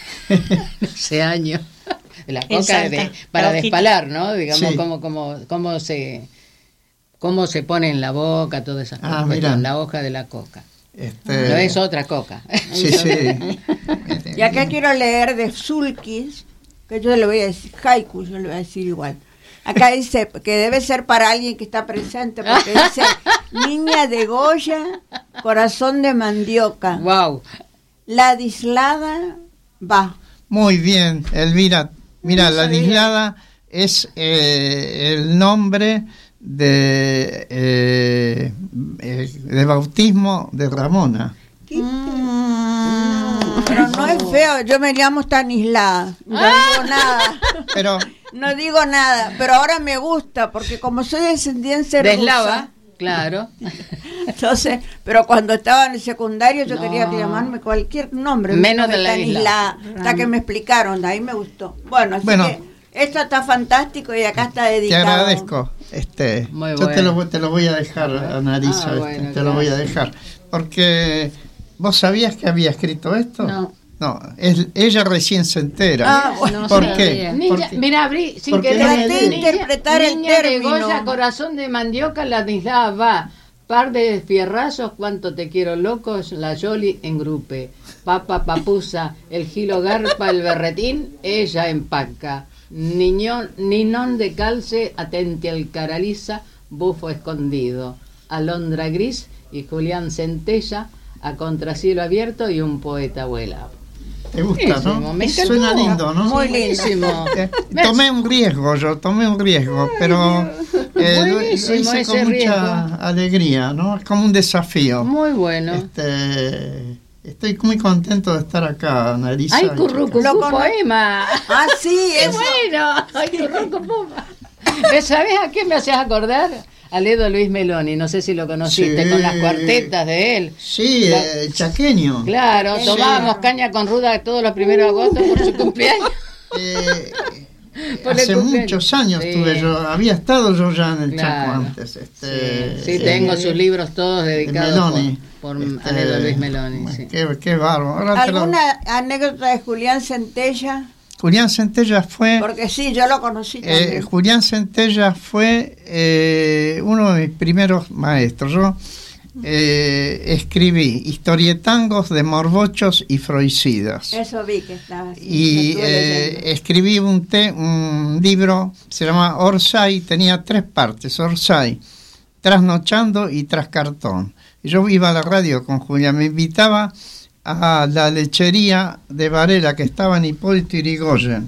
ese año. La coca de, para despalar, ¿no? Digamos, sí. cómo, cómo, cómo se... cómo se pone en la boca, todas esas ah, cosas, mira. la hoja de la coca. Este... No es otra coca. Sí, sí. Y acá quiero leer de Sulkis, que yo le voy a decir, haiku, yo le voy a decir igual. Acá dice que debe ser para alguien que está presente, porque dice, niña de Goya, corazón de mandioca. Wow. La dislada va. Muy bien, Elvira. Mira, no la dislada es eh, el nombre de eh, eh, de bautismo de Ramona. Mm, pero no es feo, yo me llamo Stanislava, no ah. digo nada. Pero no digo nada, pero ahora me gusta porque como soy descendiente de rusa, eslava, claro. Entonces, pero cuando estaba en el secundario yo no. quería llamarme cualquier nombre, menos de la isla, hasta que me explicaron, de ahí me gustó. Bueno, así bueno, que esto está fantástico y acá está dedicado. Te agradezco. Este, Muy yo bueno. te lo te lo voy a dejar, Annalisa, ah, este, bueno, te gracias. lo voy a dejar, porque ¿vos sabías que había escrito esto? No. No, es, ella recién se entera. Ah, bueno, ¿Por no qué? Niña, mira, abrí sin porque querer. no Traté de interpretar el niña término. de Goya, corazón de mandioca, la dislada va. Par de fierrazos, cuánto te quiero locos, la Yoli engrupe. Papa papusa, el gilo garpa, el berretín, ella empaca. Niñón, ninón de calce, atente al caraliza, bufo escondido. Alondra gris y Julián Centella, a contracielo abierto y un poeta vuela. ¿Te gusta, Eso, no? me Suena lindo, ¿no? Muy lindísimo. Eh, tomé un riesgo, yo tomé un riesgo, pero Eh, lo- lo Buenísimo hice ese con riesgo. mucha alegría, ¿no? Es como un desafío. Muy bueno. Este, estoy muy contento de estar acá, Narisa. ¡Ay, y currucucú, Lo cono- poema! Ah, sí, ¡Qué eso. bueno! ¡Ay, currucucú! ¿Sabes a qué me hacías acordar? A Ledo Luis Meloni, no sé si lo conociste, Sí. con las cuartetas de él. Sí, La- eh, chaqueño. Claro, Sí. tomábamos caña con ruda todos los primeros de agosto por su cumpleaños. Eh, Por el hace cumpleaños. muchos años Sí. tuve yo, había estado yo ya en el Claro. Chaco antes. Este, Sí, tengo eh, sus libros todos de dedicados Meloni. por, por Este, Aledo Luis Meloni. bueno, Sí. Qué, qué bárbaro. Ahora te lo- ¿Alguna anécdota de Julián Centella? Julián Centella fue. Porque sí, yo lo conocí también. Eh, Julián Centella fue eh, uno de mis primeros maestros. Yo eh, escribí historietangos de morbochos y froicidas. Eso vi que estaba así. Y lo estuve eh, leyendo. escribí un, te- un libro, se llama Orsay, tenía tres partes, Orsay, Trasnochando y Trascartón. Y yo iba a la radio con Julián, me invitaba a la lechería de Varela que estaba en Hipólito Yrigoyen.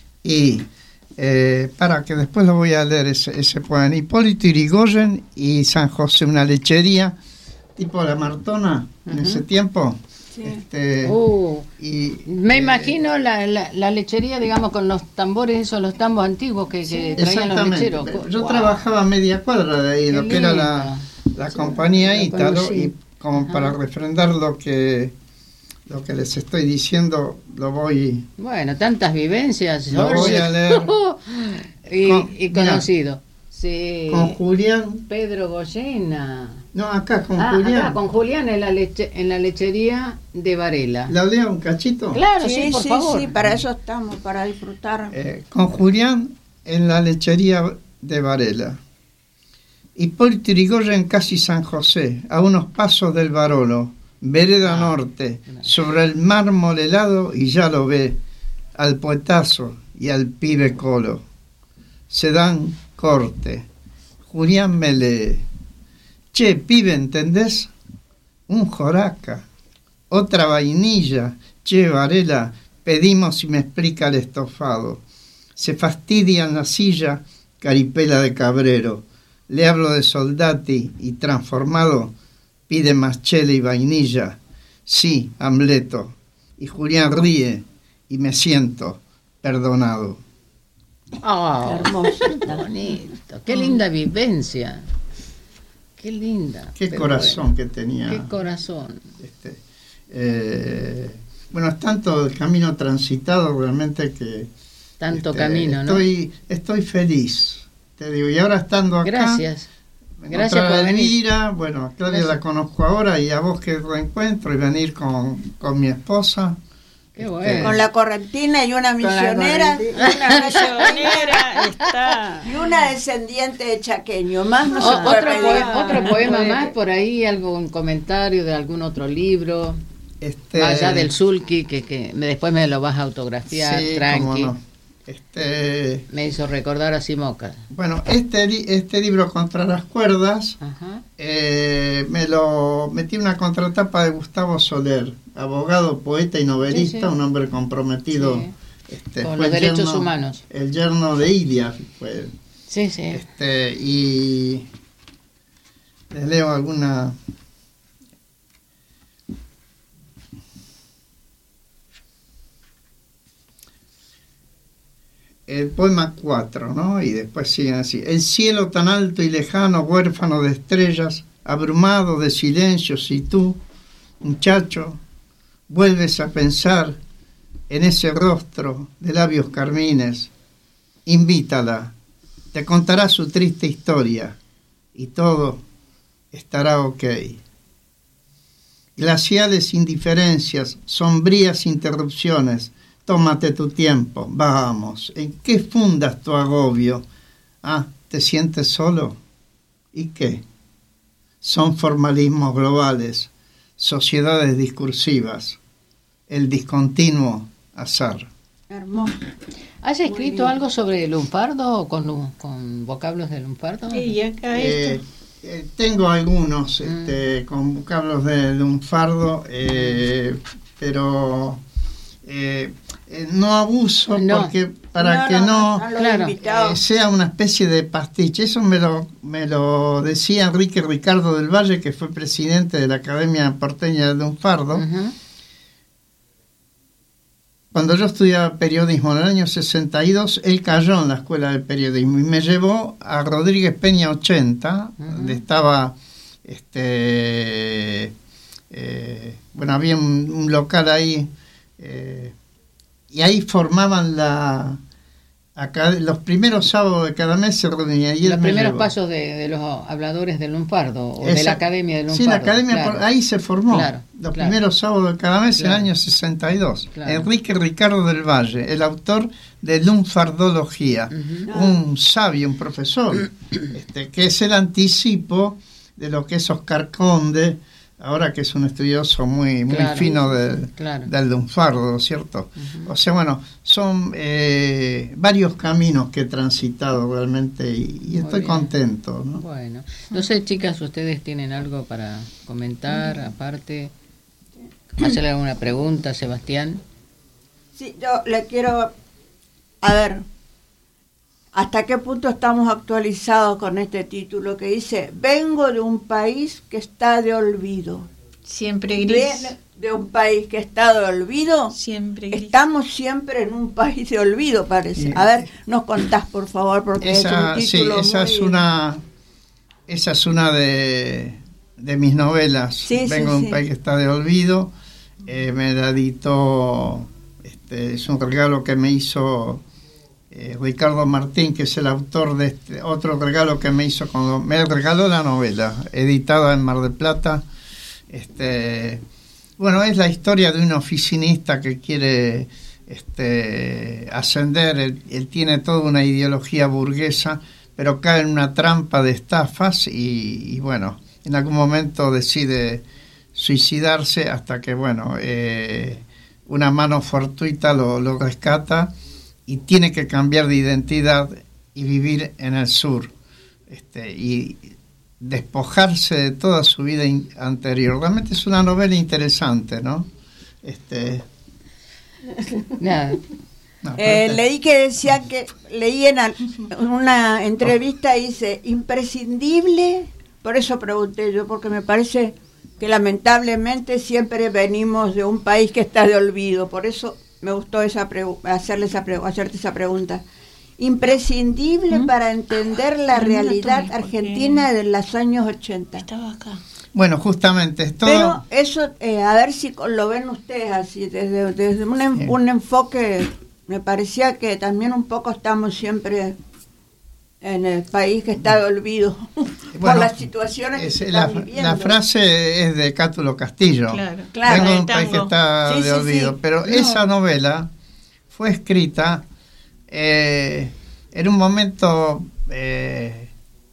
Y eh, para que después lo voy a leer ese, ese poema. Hipólito Yrigoyen y San José, una lechería tipo La Martona en Ujú. ese tiempo. Sí. Este, Uh, y, me eh, imagino la, la, la lechería, digamos, con los tambores, esos, los tambos antiguos que, que traían los Exactamente. lecheros. Yo Wow. trabajaba a media cuadra de ahí, Qué lo que era la, lindo. la Sí, compañía lo Ítalo, conocí. y como Ajá. para refrendar lo que lo que les estoy diciendo, lo voy Bueno, tantas vivencias. Lo voy Jorge. a leer. y, Con- y mira. conocido. Sí. con Julián. Pedro Goyena. No, acá con Ah, Julián. acá, con Julián en la, leche, en la lechería de Varela. ¿La leo un cachito? Claro, sí, Sí, por sí, favor. sí, para eso estamos, para disfrutar. Eh, con Julián en la lechería de Varela. Hipólito Yrigoyen, casi San José, a unos pasos del Barolo, vereda Ah, norte, sobre el mármol helado, y ya lo ve, al poetazo y al pibe colo. Se dan corte. Julián me lee. Che, pibe, ¿entendés? Un joraca, otra vainilla. Che, Varela, pedimos y me explica el estofado. Se fastidia en la silla, caripela de cabrero. Le hablo de soldati y transformado pide más chela y vainilla. Sí, Amleto. Y Julián ríe y me siento perdonado. Oh, Hermoso. qué bonito. Qué linda vivencia. Qué linda. Qué Pero corazón bueno, que tenía. Qué corazón. Este, eh, bueno, es tanto el camino transitado realmente que... Tanto este, camino, ¿no? Estoy, estoy feliz, te digo. Y ahora estando acá... Gracias. Gracias encontrar por a venir. Elvira, bueno, a Claudia Gracias. la conozco ahora y a vos que reencuentro y venir con, con mi esposa. Qué Este, bueno. Con la correntina y una Con la misionera. correntina. Una Misionera está. Y una descendiente de chaqueño. Más no O- se puede otro, pedir. poe- otro poema puede. más por ahí, algún comentario de algún otro libro, este, más allá del Sulky, que, que me- después me lo vas a autografiar, sí, cómo tranqui. no. Este, Me hizo recordar a Simoca. bueno, este, li- este libro Contra las cuerdas, Ajá. eh, me lo metí en una contratapa de Gustavo Soler, abogado, poeta y novelista, Sí, sí. un hombre comprometido Sí. este, Con fue los el derechos yerno- humanos. El yerno de Ilia fue. Sí, sí. Este, y les leo alguna. El poema cuatro, ¿no? Y después siguen así. El cielo tan alto y lejano, huérfano de estrellas, abrumado de silencios, y tú, muchacho, vuelves a pensar en ese rostro de labios carmines. Invítala, te contará su triste historia y todo estará ok. Glaciales indiferencias, sombrías interrupciones, tómate tu tiempo, vamos. ¿En qué fundas tu agobio? Ah, ¿te sientes solo? ¿Y qué? Son formalismos globales, sociedades discursivas, el discontinuo azar. Hermoso. ¿Has Muy escrito bien. algo sobre el lunfardo o con, lu- con vocablos de lunfardo? Y acá Eh, esto. eh, tengo algunos Mm. este, con vocablos de lunfardo, eh, pero eh, eh, no abuso No. porque para no, que no, no, no, no claro, eh, sea una especie de pastiche. Eso me lo, me lo decía Enrique Ricardo del Valle, que fue presidente de la Academia Porteña del Lunfardo. Ujú. Cuando yo estudiaba periodismo en el año sesenta y dos, él cayó en la escuela de periodismo y me llevó a Rodríguez Peña ochenta, uh-huh. donde estaba, este, eh, bueno, había un, un local ahí, eh, y ahí formaban la... Acá, los primeros sábados de cada mes se reunían. Y los primeros pasos de, de los habladores del lunfardo, o Esa, de la Academia del Lunfardo. Sí, la Academia, claro. por, ahí se formó. Claro, los claro. primeros sábados de cada mes claro. en el año sesenta y dos. Claro. Enrique Ricardo del Valle, el autor de Lunfardología, uh-huh. un sabio, un profesor, este, que es el anticipo de lo que es Oscar Conde, ahora que es un estudioso muy muy claro, fino de, claro. del lunfardo, ¿cierto? Uh-huh. O sea, bueno, son eh, varios caminos que he transitado realmente y, y estoy contento, ¿no? Bueno, no sé, chicas, ¿ustedes tienen algo para comentar, uh-huh. aparte? ¿Hacerle alguna pregunta, Sebastián? Sí, yo le quiero... A ver, ¿hasta qué punto estamos actualizados con este título que dice, vengo de un país que está de olvido? Siempre gris. ¿Viene de un país que está de olvido? Siempre gris. Estamos siempre en un país de olvido, parece. Sí. A ver, nos contás, por favor, porque esa, es un título sí, esa muy... es una, esa es una de, de mis novelas. Sí, vengo sí, de un sí. país que está de olvido. Eh, me la editó, este, es un regalo que me hizo... Eh, Ricardo Martín, que es el autor de este otro regalo que me hizo cuando me regaló la novela, editada en Mar del Plata. Este, bueno, es la historia de un oficinista que quiere este, ascender. Él, él tiene toda una ideología burguesa, pero cae en una trampa de estafas y, y bueno, en algún momento decide suicidarse hasta que, bueno, eh, una mano fortuita lo, lo rescata. Y tiene que cambiar de identidad y vivir en el sur, este, y despojarse de toda su vida in- anterior. Realmente es una novela interesante, ¿no? Este, Nada. No, eh, leí que decía que, leí en al, una entrevista, dice, imprescindible, por eso pregunté yo, porque me parece que lamentablemente siempre venimos de un país que está de olvido, por eso... Me gustó esa pregu- hacerle esa pregu- hacerte esa pregunta. Imprescindible ¿Mm? para entender la no realidad la argentina de los años ochenta. Estaba acá. Bueno, justamente es todo. Pero eso, eh, a ver si lo ven ustedes así, desde, desde un, en, un enfoque, me parecía que también un poco estamos siempre en el país que está de olvido bueno, por las situaciones que se la, están viviendo. La frase es de Cátulo Castillo. Claro, claro. Vengo de un país que está sí, de sí, olvido. Sí. Pero no. Esa novela fue escrita eh, en un momento eh,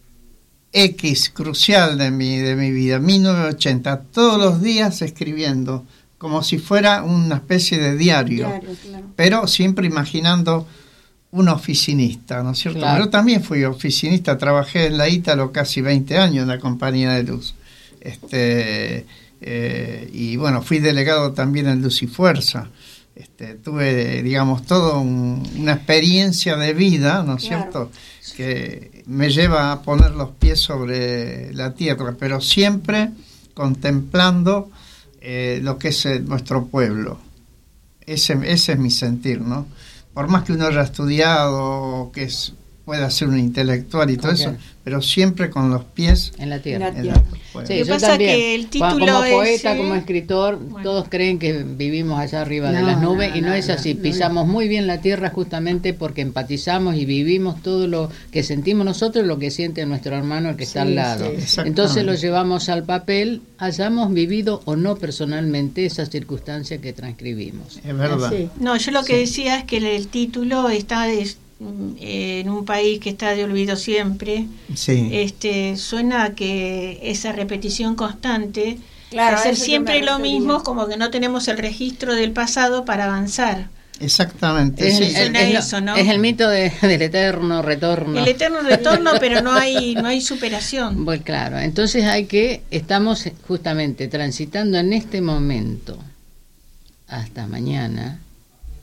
X, crucial de mi, de mi vida, mil novecientos ochenta. Todos los días escribiendo, como si fuera una especie de diario. diario claro. Pero siempre imaginando un oficinista, ¿no es cierto? Claro. Pero también fui oficinista, trabajé en la Ítalo casi veinte años en la Compañía de Luz. Este, eh, y bueno, fui delegado también en Luz y Fuerza. Este, tuve, digamos, toda un, una experiencia de vida, ¿no es claro. cierto?, que me lleva a poner los pies sobre la tierra, pero siempre contemplando eh, lo que es eh, nuestro pueblo. Ese, ese es mi sentir, ¿no? Por más que uno haya estudiado, que es, pueda ser un intelectual y todo okay. eso, pero siempre con los pies en la tierra. En la tierra. En la, sí, yo pasa también, que el título como poeta, es, como escritor, bueno. todos creen que vivimos allá arriba no, de las nubes no, y no, no es así. No, Pisamos no. muy bien la tierra justamente porque empatizamos y vivimos todo lo que sentimos nosotros, lo que siente nuestro hermano el que sí, está al lado. Sí, entonces lo llevamos al papel, hayamos vivido o no personalmente esa circunstancia que transcribimos. Es verdad. Sí. No, yo lo que sí. decía es que el título está de, en un país que está de olvido siempre. Sí. Este, suena a que esa repetición constante, claro, hacer siempre lo mismo, como que no tenemos el registro del pasado para avanzar. Exactamente. Es, sí. el, es, eso, ¿no? Es el mito de, del eterno retorno. El eterno retorno, pero no hay no hay superación. Pues claro, entonces hay que, estamos justamente transitando en este momento hasta mañana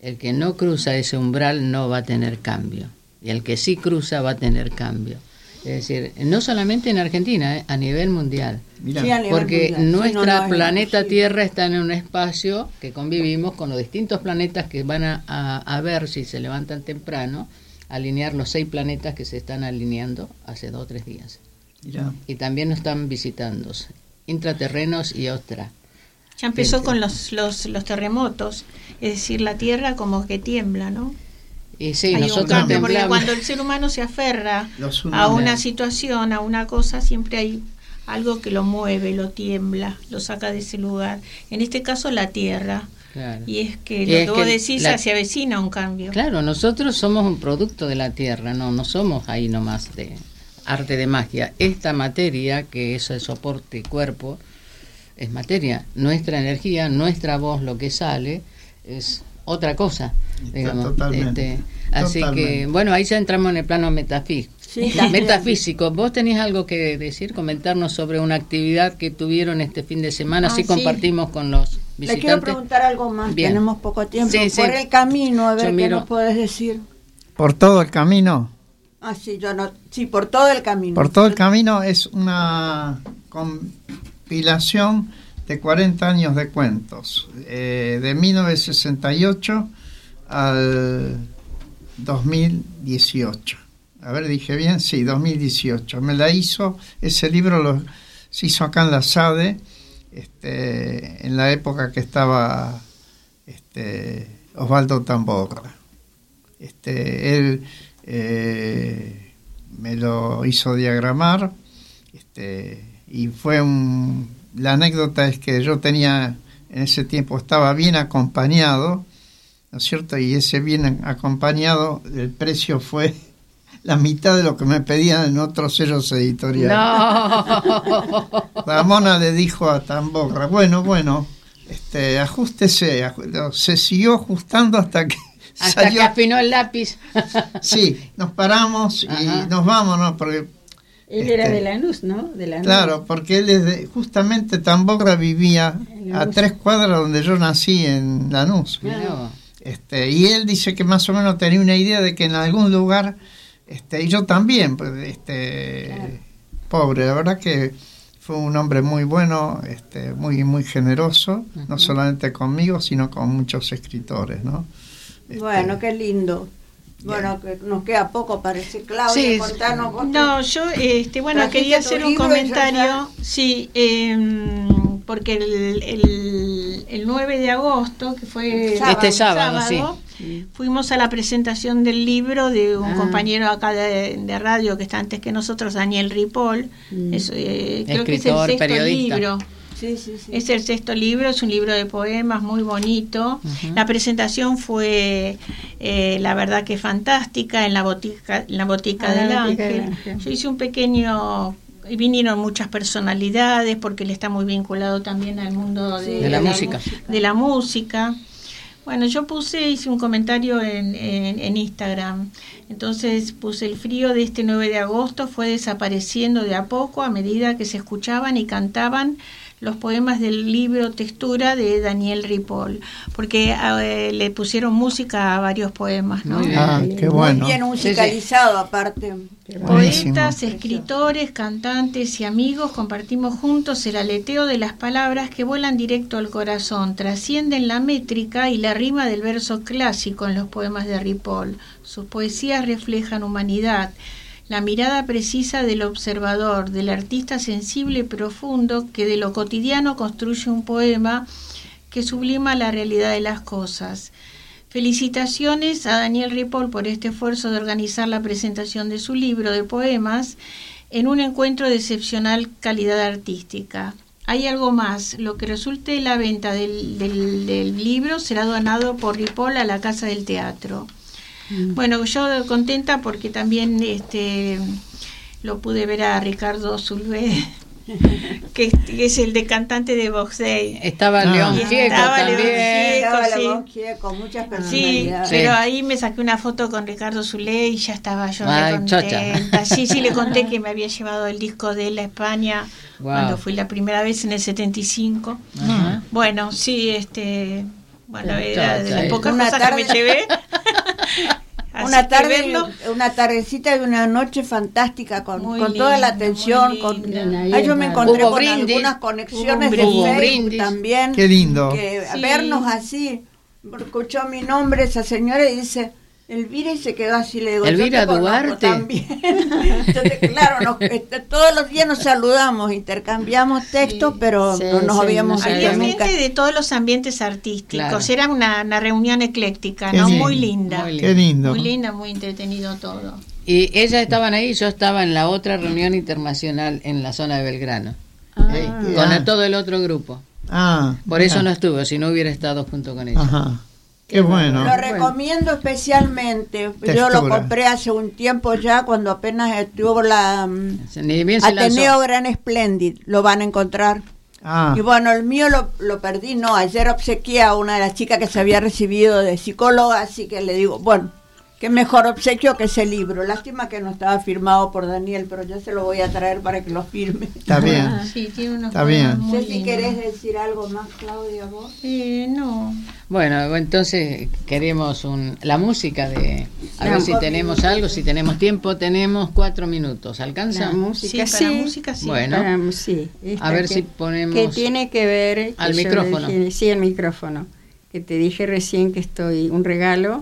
El que no cruza ese umbral no va a tener cambio. Y el que sí cruza va a tener cambio. Es decir, no solamente en Argentina, ¿eh? A nivel mundial. Mirá. Sí, a nivel Porque mundial. nuestra Sí, no, no, planeta sí. Tierra está en un espacio que convivimos con los distintos planetas que van a, a, a ver si se levantan temprano, alinear los seis planetas que se están alineando hace dos o tres días. Mirá. Y también nos están visitando intraterrenos y otra. Ya empezó Sí, con los, los, los terremotos, es decir, la Tierra como que tiembla, ¿no? Y sí, Hay un nosotros cambio, porque temblamos. cuando el ser humano se aferra Los a tsunamis. una situación, a una cosa, siempre hay algo que lo mueve, lo tiembla, lo saca de ese lugar. En este caso, la Tierra. Claro. Y es que Y lo es que vos que decís la- se avecina un cambio. Claro, nosotros somos un producto de la Tierra, no, no somos ahí nomás de arte de magia. Esta materia, que es el soporte cuerpo, es materia. Nuestra energía, nuestra voz, lo que sale, es otra cosa, digamos. Totalmente. Este, así Totalmente. que, bueno, ahí ya entramos en el plano metafísico. Sí, también. Metafísico. ¿Vos tenés algo que decir, comentarnos sobre una actividad que tuvieron este fin de semana? Ah, Así sí. compartimos con los Le quiero visitantes. preguntar algo más, Bien. tenemos poco tiempo. Sí, sí. Por el camino, a ver Yo qué miro. nos puedes decir. Por todo el camino. Ah, sí, yo no, sí, por todo el camino. Por todo el camino es una compilación de cuarenta años de cuentos, eh, de mil novecientos sesenta y ocho al dos mil dieciocho. A ver, dije bien, sí, dos mil dieciocho. Me la hizo, ese libro lo, se hizo acá en la SADE, este, en la época que estaba este, Osvaldo Tamborra. Este, él eh, me lo hizo diagramar, este, y fue un... La anécdota es que yo tenía, en ese tiempo estaba bien acompañado, ¿no es cierto? Y ese bien acompañado, el precio fue la mitad de lo que me pedían en otros sellos editoriales. No. Ramona le dijo a Tamborra, bueno, bueno, este, ajustese, aj- se siguió ajustando hasta que Hasta salió. que afinó el lápiz. Sí, nos paramos y Ajá. nos vamos, ¿no? Porque Él era Este, de Lanús, ¿no? De Lanús. claro, porque él desde, justamente Tamborra vivía En a Lanús. tres cuadras donde yo nací, en Lanús. Mirá vos. Este, y él dice que más o menos tenía una idea de que en algún lugar, este, y yo también, pues, este, Claro. pobre, la verdad que fue un hombre muy bueno, este, muy, muy generoso, no Ujú. solamente conmigo, sino con muchos escritores, ¿no? Este, Bueno, qué lindo. Bueno, que nos queda poco, parece. Claudia, Sí, contanos vos. No, yo, este, bueno, Trajiste quería tu hacer un libro y yo comentario, ya- sí, em, porque el, el, el nueve de agosto, que fue Este sábado, sí. fuimos a la presentación del libro de un Ah. compañero acá de, de radio que está antes que nosotros, Daniel Ripoll. Mm. Es, eh, creo que es el Escritor, sexto periodista. libro. Sí, sí, sí. Es el sexto libro, es un libro de poemas muy bonito. Ujú. La presentación fue, eh, la verdad que fantástica, en la botica, en la botica Ah, del la Botica del Ángel. Ángel. Yo hice un pequeño, y vinieron muchas personalidades, porque él está muy vinculado también al mundo de, De la música. de la música. Bueno, yo puse, hice un comentario en, en, en Instagram. Entonces puse: el frío de este nueve de agosto fue desapareciendo de a poco a medida que se escuchaban y cantaban los poemas del libro Textura de Daniel Ripoll, porque eh, le pusieron música a varios poemas, ¿no? Muy bien. Ah, qué bueno. Muy bien musicalizado, aparte. Buenísimo. Poetas, escritores, cantantes y amigos compartimos juntos el aleteo de las palabras que vuelan directo al corazón, trascienden la métrica y la rima del verso clásico en los poemas de Ripoll. Sus poesías reflejan humanidad, la mirada precisa del observador, del artista sensible y profundo que de lo cotidiano construye un poema que sublima la realidad de las cosas. Felicitaciones a Daniel Ripoll por este esfuerzo de organizar la presentación de su libro de poemas en un encuentro de excepcional calidad artística. Hay algo más: lo que resulte de la venta del, del, del libro será donado por Ripoll a la Casa del Teatro. Mm. Bueno, yo contenta porque también este lo pude ver a Ricardo Zulvé, que, que es el de cantante de Vox Day. Estaba Ah. León Y Gieco estaba León también. Gieco. Estaba la sí. voz que- con muchas Sí, personalidades. Sí. pero ahí me saqué una foto con Ricardo Zulé y ya estaba yo Ay, re contenta. chocha. Sí, sí, le conté que me había llevado el disco de él a España Wow. cuando fui la primera vez en el setenta y cinco. Ajá. Bueno, sí, este Bueno, Chao, era de chao. las pocas Una cosas tarde- que me llevé. Así Una que tarde, verlo, una tardecita y una noche fantástica con, Muy con toda la linda, atención. muy Con, linda. Ay, yo me encontré Hubo con brindis, algunas conexiones hubo de un Facebook brindis. también. Qué lindo. Que Sí. vernos así, escuchó mi nombre esa señora y dice Elvira, y se quedó así, le digo, Elvira yo te conozco Duarte. también. Entonces, claro, nos- este, todos los días nos saludamos, intercambiamos textos, pero Sí, no nos sí, habíamos no había visto sabíamos. nunca. gente de todos los ambientes artísticos. Claro. Era una, una reunión ecléctica, Qué ¿no? lindo. Muy linda. Muy Qué lindo. Muy linda, muy entretenido todo. Y ellas estaban ahí, yo estaba en la otra reunión internacional en la zona de Belgrano, eh, con Ah. el- todo el otro grupo. Ah, Por eso mira. no estuve, si no hubiera estado junto con ellos. Ajá. Qué bueno. Lo recomiendo especialmente. Yo Textura. lo compré hace un tiempo ya, cuando apenas estuvo la mm, Ni bien se Ateneo lanzó. Gran Splendid. Lo van a encontrar. Ah, Y bueno, el mío lo, lo perdí, no. Ayer obsequié a una de las chicas que se había recibido de psicóloga, así que le digo, bueno, qué mejor obsequio que ese libro. Lástima que no estaba firmado por Daniel, pero yo se lo voy a traer para que lo firme. está bien. Ah, sí, tiene unos Está poemas bien. No muy sé si lindos. querés decir algo más, Claudia, vos. Eh, no. Bueno, entonces queremos un, la música de... A ver La- si tenemos algo, si tenemos tiempo, tenemos cuatro minutos. ¿Alcanza? La Sí, música, para sí. música sí. Bueno. Para- sí, esta A ver que- si ponemos... que tiene que ver que al yo le micrófono. dije- sí, el micrófono. Que te dije recién que estoy un regalo.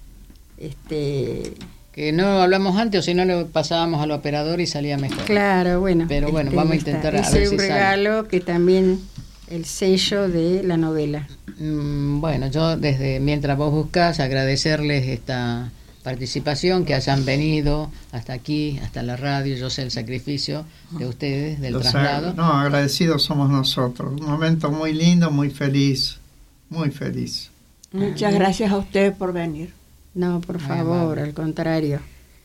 Este, Que no hablamos antes o si no lo pasábamos al operador y salía mejor. claro, bueno. Pero bueno, este, vamos a está. intentar a Ese ver es si un sale. regalo que también el sello de la novela. Mm, Bueno, yo desde mientras vos buscas agradecerles esta participación, que hayan venido hasta aquí, hasta la radio. Yo sé el sacrificio de ustedes, del Los traslado. ag- no, agradecidos somos nosotros. Un momento muy lindo, muy feliz. Muy feliz. Muchas gracias a ustedes por venir. No, por Muy favor, amable. al contrario.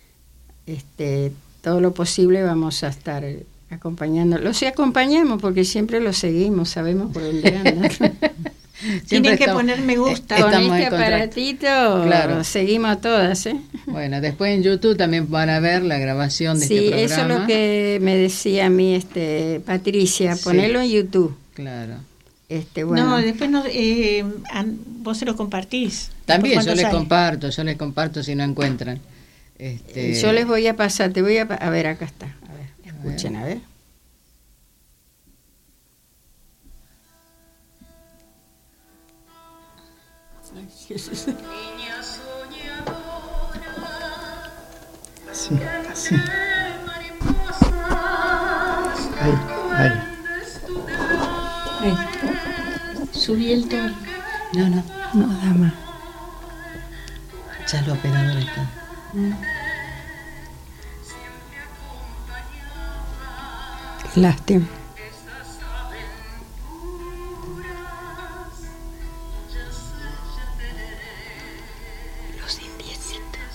Este, todo lo posible vamos a estar eh, acompañando. Los acompañamos porque siempre los seguimos, sabemos por dónde andan. Siempre Tienen que estamos- poner me gusta. eh, Con estamos este en contacto. aparatito Claro. seguimos a todas, ¿eh? Bueno, después en YouTube también van a ver la grabación de Sí, este eso programa. es lo que me decía a mí este Patricia, Sí. ponerlo en YouTube. Claro. Este, bueno. No, después no, eh, an- vos se lo compartís. También Después yo cuando les sale. comparto, yo les comparto si no encuentran. Este, Yo les voy a pasar, te voy a... pa- A ver, acá está. A ver, escuchen, a ver. Así, así. Ahí, ahí. Subí el tono. No, no, No, dama. ya el operador está. Lástima. Los indiecitos.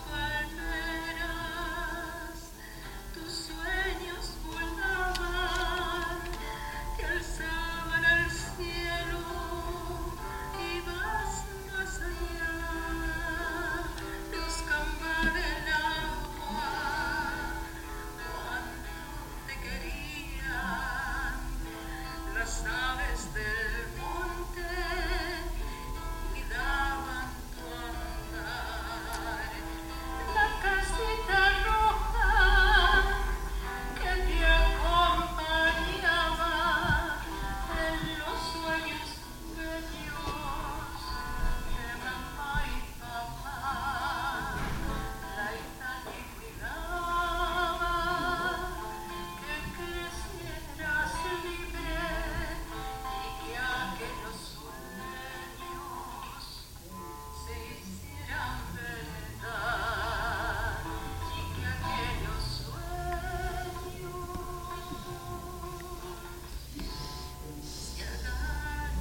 Las aves del monte cuidaban tu andar. La casita roja que te acompañaba en los sueños bellos de mamá y papá. La Itani cuidaba que crecieras libre y que aquellos sueños se hicieran verdad y que aquellos sueños se hagan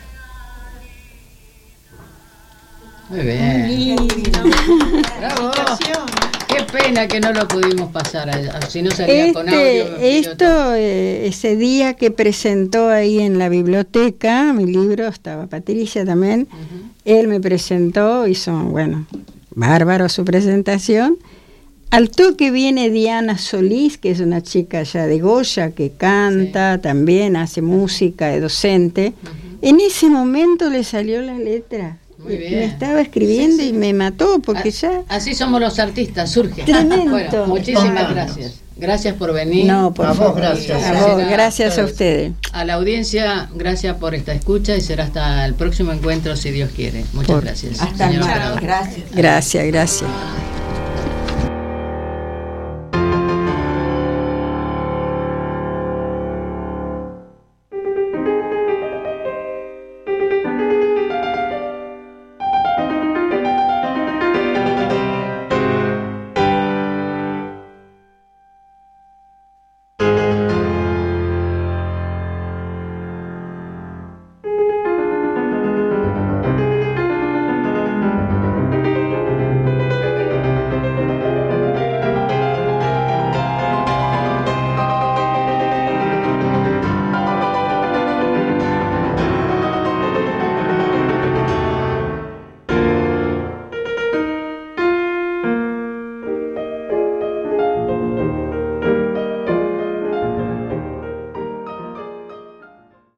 realidad. Muy bien. Lindo. Bravo. Felicitación. Qué pena que no lo pudimos pasar allá, si no salía con audio. Este, esto, eh, ese día que presentó ahí en la biblioteca, mi libro, estaba Patricia también, él me presentó, hizo, bueno, bárbaro su presentación. Al toque viene Diana Solís, que es una chica ya de Goya, que canta, también hace música, es docente, En ese momento le salió la letra. Muy bien. Me estaba escribiendo Sí, sí. y me mató porque A- ya... Así somos los artistas, surge. Tremendo. Bueno, muchísimas Ah. gracias. Gracias por venir. No, por A vos, favor. gracias. A vos, Será- gracias a ustedes. A la audiencia, gracias por esta escucha y será hasta el próximo encuentro si Dios quiere. Muchas Por- gracias. Hasta señora luego. operadora. Gracias. Gracias, gracias.